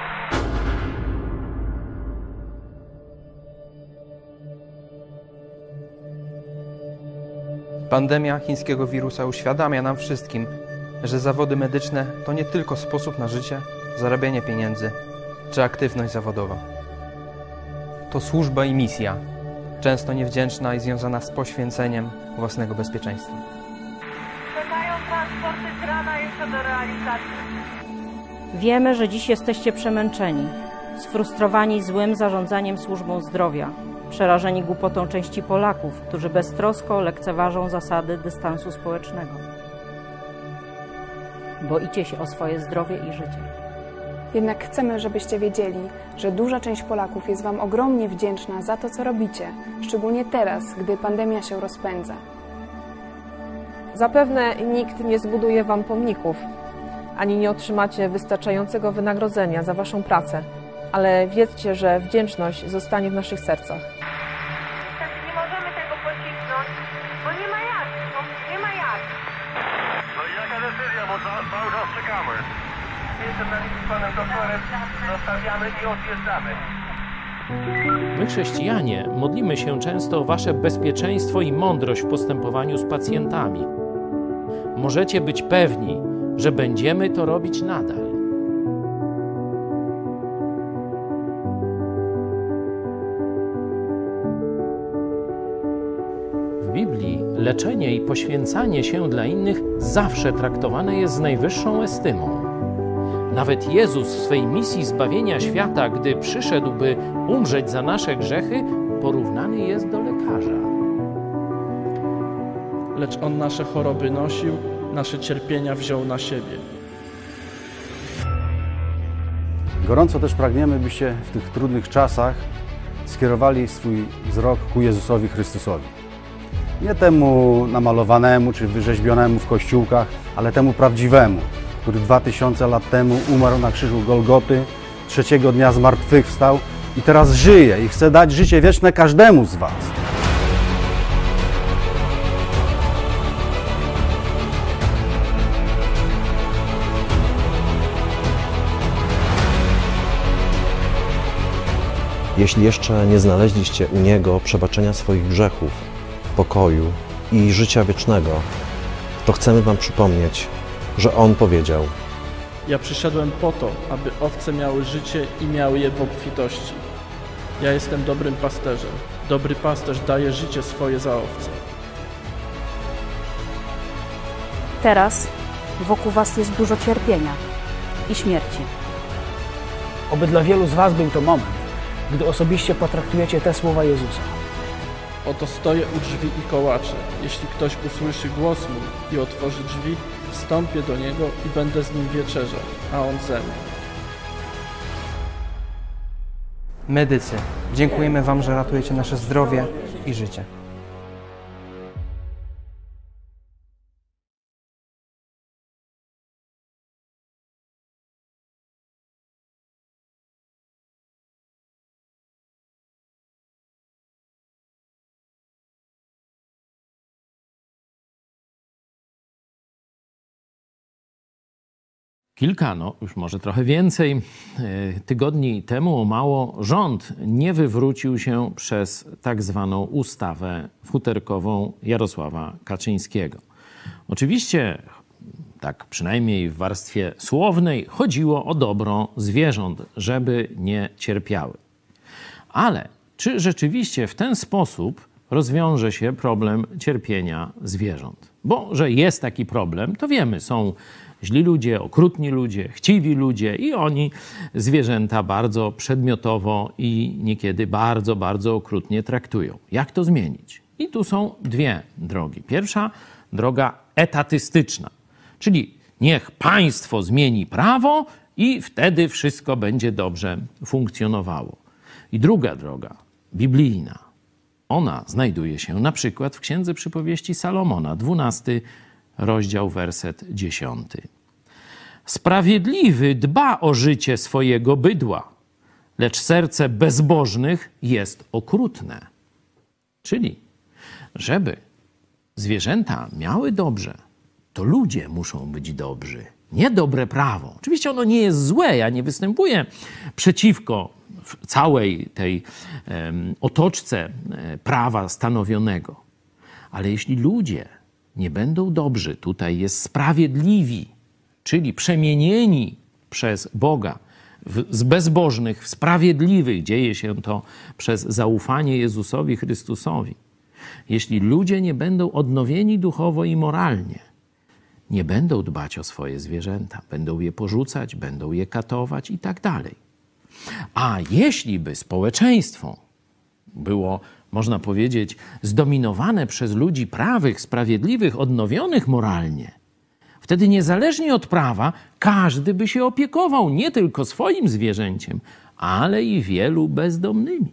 Pandemia chińskiego wirusa uświadamia nam wszystkim, że zawody medyczne to nie tylko sposób na życie, zarabianie pieniędzy czy aktywność zawodowa. To służba i misja, często niewdzięczna i związana z poświęceniem własnego bezpieczeństwa. Czekają transporty z rana jeszcze do realizacji. Wiemy, że dziś jesteście przemęczeni, sfrustrowani złym zarządzaniem służbą zdrowia, przerażeni głupotą części Polaków, którzy beztrosko lekceważą zasady dystansu społecznego. Boicie się o swoje zdrowie i życie. Jednak chcemy, żebyście wiedzieli, że duża część Polaków jest Wam ogromnie wdzięczna za to, co robicie, szczególnie teraz, gdy pandemia się rozpędza. Zapewne nikt nie zbuduje Wam pomników, ani nie otrzymacie wystarczającego wynagrodzenia za Waszą pracę, ale wiedzcie, że wdzięczność zostanie w naszych sercach. Niestety nie możemy tego pocisnąć, bo nie ma jak, bo nie ma jak. No i jaka decyzja, bo cały czas czekamy. Jestem na linii z panem doktorem, zostawiamy i odjeżdżamy. My, chrześcijanie, modlimy się często o wasze bezpieczeństwo i mądrość w postępowaniu z pacjentami. Możecie być pewni, że będziemy to robić nadal. W Biblii leczenie i poświęcanie się dla innych zawsze traktowane jest z najwyższą estymą. Nawet Jezus w swej misji zbawienia świata, gdy przyszedł, by umrzeć za nasze grzechy, porównany jest do lekarza. Lecz On nasze choroby nosił, nasze cierpienia wziął na siebie. Gorąco też pragniemy, byście w tych trudnych czasach skierowali swój wzrok ku Jezusowi Chrystusowi. Nie temu namalowanemu czy wyrzeźbionemu w kościółkach, ale temu prawdziwemu, który dwa tysiące lat temu umarł na krzyżu Golgoty, trzeciego dnia zmartwychwstał i teraz żyje i chce dać życie wieczne każdemu z was. Jeśli jeszcze nie znaleźliście u Niego przebaczenia swoich grzechów, pokoju i życia wiecznego, to chcemy wam przypomnieć, że On powiedział: Ja przyszedłem po to, aby owce miały życie i miały je w obfitości. Ja jestem dobrym pasterzem. Dobry pasterz daje życie swoje za owce. Teraz wokół was jest dużo cierpienia i śmierci. Oby dla wielu z was był to moment, gdy osobiście potraktujecie te słowa Jezusa. Oto stoję u drzwi i kołaczę. Jeśli ktoś usłyszy głos mój i otworzy drzwi, wstąpię do niego i będę z nim wieczerzał, a on ze mną. Medycy, dziękujemy wam, że ratujecie nasze zdrowie i życie. Kilka, no już może trochę więcej, tygodni temu o mało rząd nie wywrócił się przez tak zwaną ustawę futerkową Jarosława Kaczyńskiego. Oczywiście, tak przynajmniej w warstwie słownej, chodziło o dobro zwierząt, żeby nie cierpiały. Ale czy rzeczywiście w ten sposób rozwiąże się problem cierpienia zwierząt? Bo że jest taki problem, to wiemy, są źli ludzie, okrutni ludzie, chciwi ludzie i oni zwierzęta bardzo przedmiotowo i niekiedy bardzo, bardzo okrutnie traktują. Jak to zmienić? I tu są dwie drogi. Pierwsza droga etatystyczna, czyli niech państwo zmieni prawo i wtedy wszystko będzie dobrze funkcjonowało. I druga droga, biblijna. Ona znajduje się na przykład w Księdze Przypowieści Salomona, dwunasty rozdział, werset dziesiąty. Sprawiedliwy dba o życie swojego bydła, lecz serce bezbożnych jest okrutne. Czyli, żeby zwierzęta miały dobrze, to ludzie muszą być dobrzy, nie dobre prawo. Oczywiście ono nie jest złe, ja nie występuję przeciwko całej tej um, otoczce prawa stanowionego. Ale jeśli ludzie nie będą dobrzy, tutaj jest sprawiedliwi, czyli przemienieni przez Boga w, z bezbożnych w sprawiedliwych, dzieje się to przez zaufanie Jezusowi Chrystusowi. Jeśli ludzie nie będą odnowieni duchowo i moralnie, nie będą dbać o swoje zwierzęta, będą je porzucać, będą je katować i tak dalej. A jeśli by społeczeństwo było, można powiedzieć, zdominowane przez ludzi prawych, sprawiedliwych, odnowionych moralnie, wtedy niezależnie od prawa każdy by się opiekował nie tylko swoim zwierzęciem, ale i wielu bezdomnymi.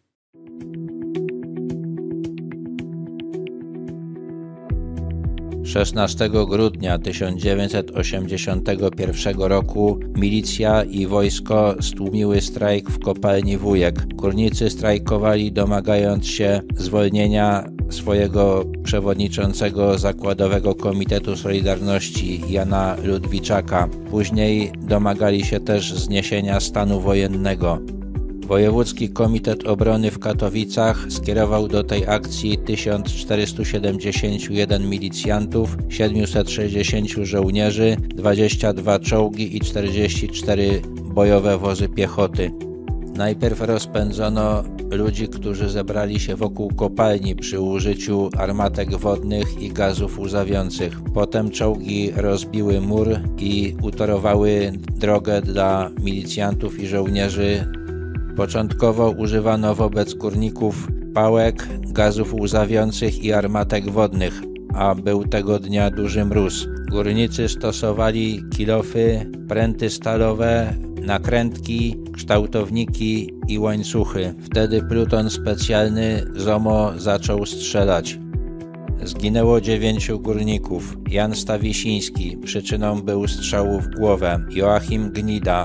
szesnastego grudnia tysiąc dziewięćset osiemdziesiątego pierwszego roku milicja i wojsko stłumiły strajk w kopalni Wujek. Górnicy strajkowali, domagając się zwolnienia swojego przewodniczącego Zakładowego Komitetu Solidarności Jana Ludwiczaka. Później domagali się też zniesienia stanu wojennego. Wojewódzki Komitet Obrony w Katowicach skierował do tej akcji tysiąc czterysta siedemdziesiąt jeden milicjantów, siedemset sześćdziesiąt żołnierzy, dwadzieścia dwa czołgi i czterdzieści cztery bojowe wozy piechoty. Najpierw rozpędzono ludzi, którzy zebrali się wokół kopalni przy użyciu armatek wodnych i gazów łzawiących. Potem czołgi rozbiły mur i utorowały drogę dla milicjantów i żołnierzy. Początkowo używano wobec górników pałek, gazów łzawiących i armatek wodnych, a był tego dnia duży mróz. Górnicy stosowali kilofy, pręty stalowe, nakrętki, kształtowniki i łańcuchy. Wtedy pluton specjalny ZOMO zaczął strzelać. Zginęło dziewięciu górników. Jan Stawisiński, przyczyną był strzału w głowę. Joachim Gnida,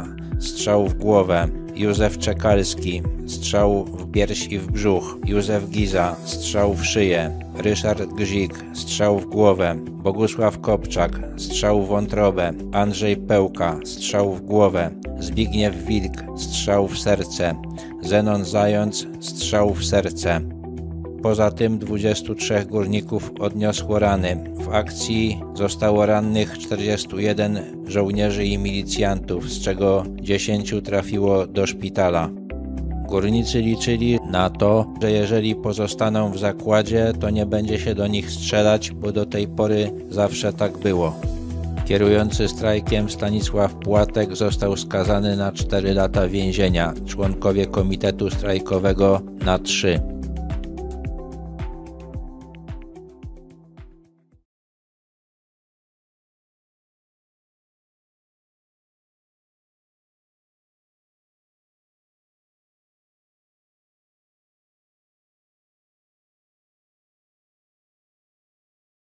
strzał w głowę. Józef Czekalski, strzał w pierś i w brzuch. Józef Giza, strzał w szyję. Ryszard Gzik, strzał w głowę. Bogusław Kopczak, strzał w wątrobę. Andrzej Pełka, strzał w głowę. Zbigniew Wilk, strzał w serce. Zenon Zając, strzał w serce. Poza tym dwudziestu trzech górników odniosło rany. W akcji zostało rannych czterdziestu jeden żołnierzy i milicjantów, z czego dziesięciu trafiło do szpitala. Górnicy liczyli na to, że jeżeli pozostaną w zakładzie, to nie będzie się do nich strzelać, bo do tej pory zawsze tak było. Kierujący strajkiem Stanisław Płatek został skazany na cztery lata więzienia, członkowie komitetu strajkowego na trzy.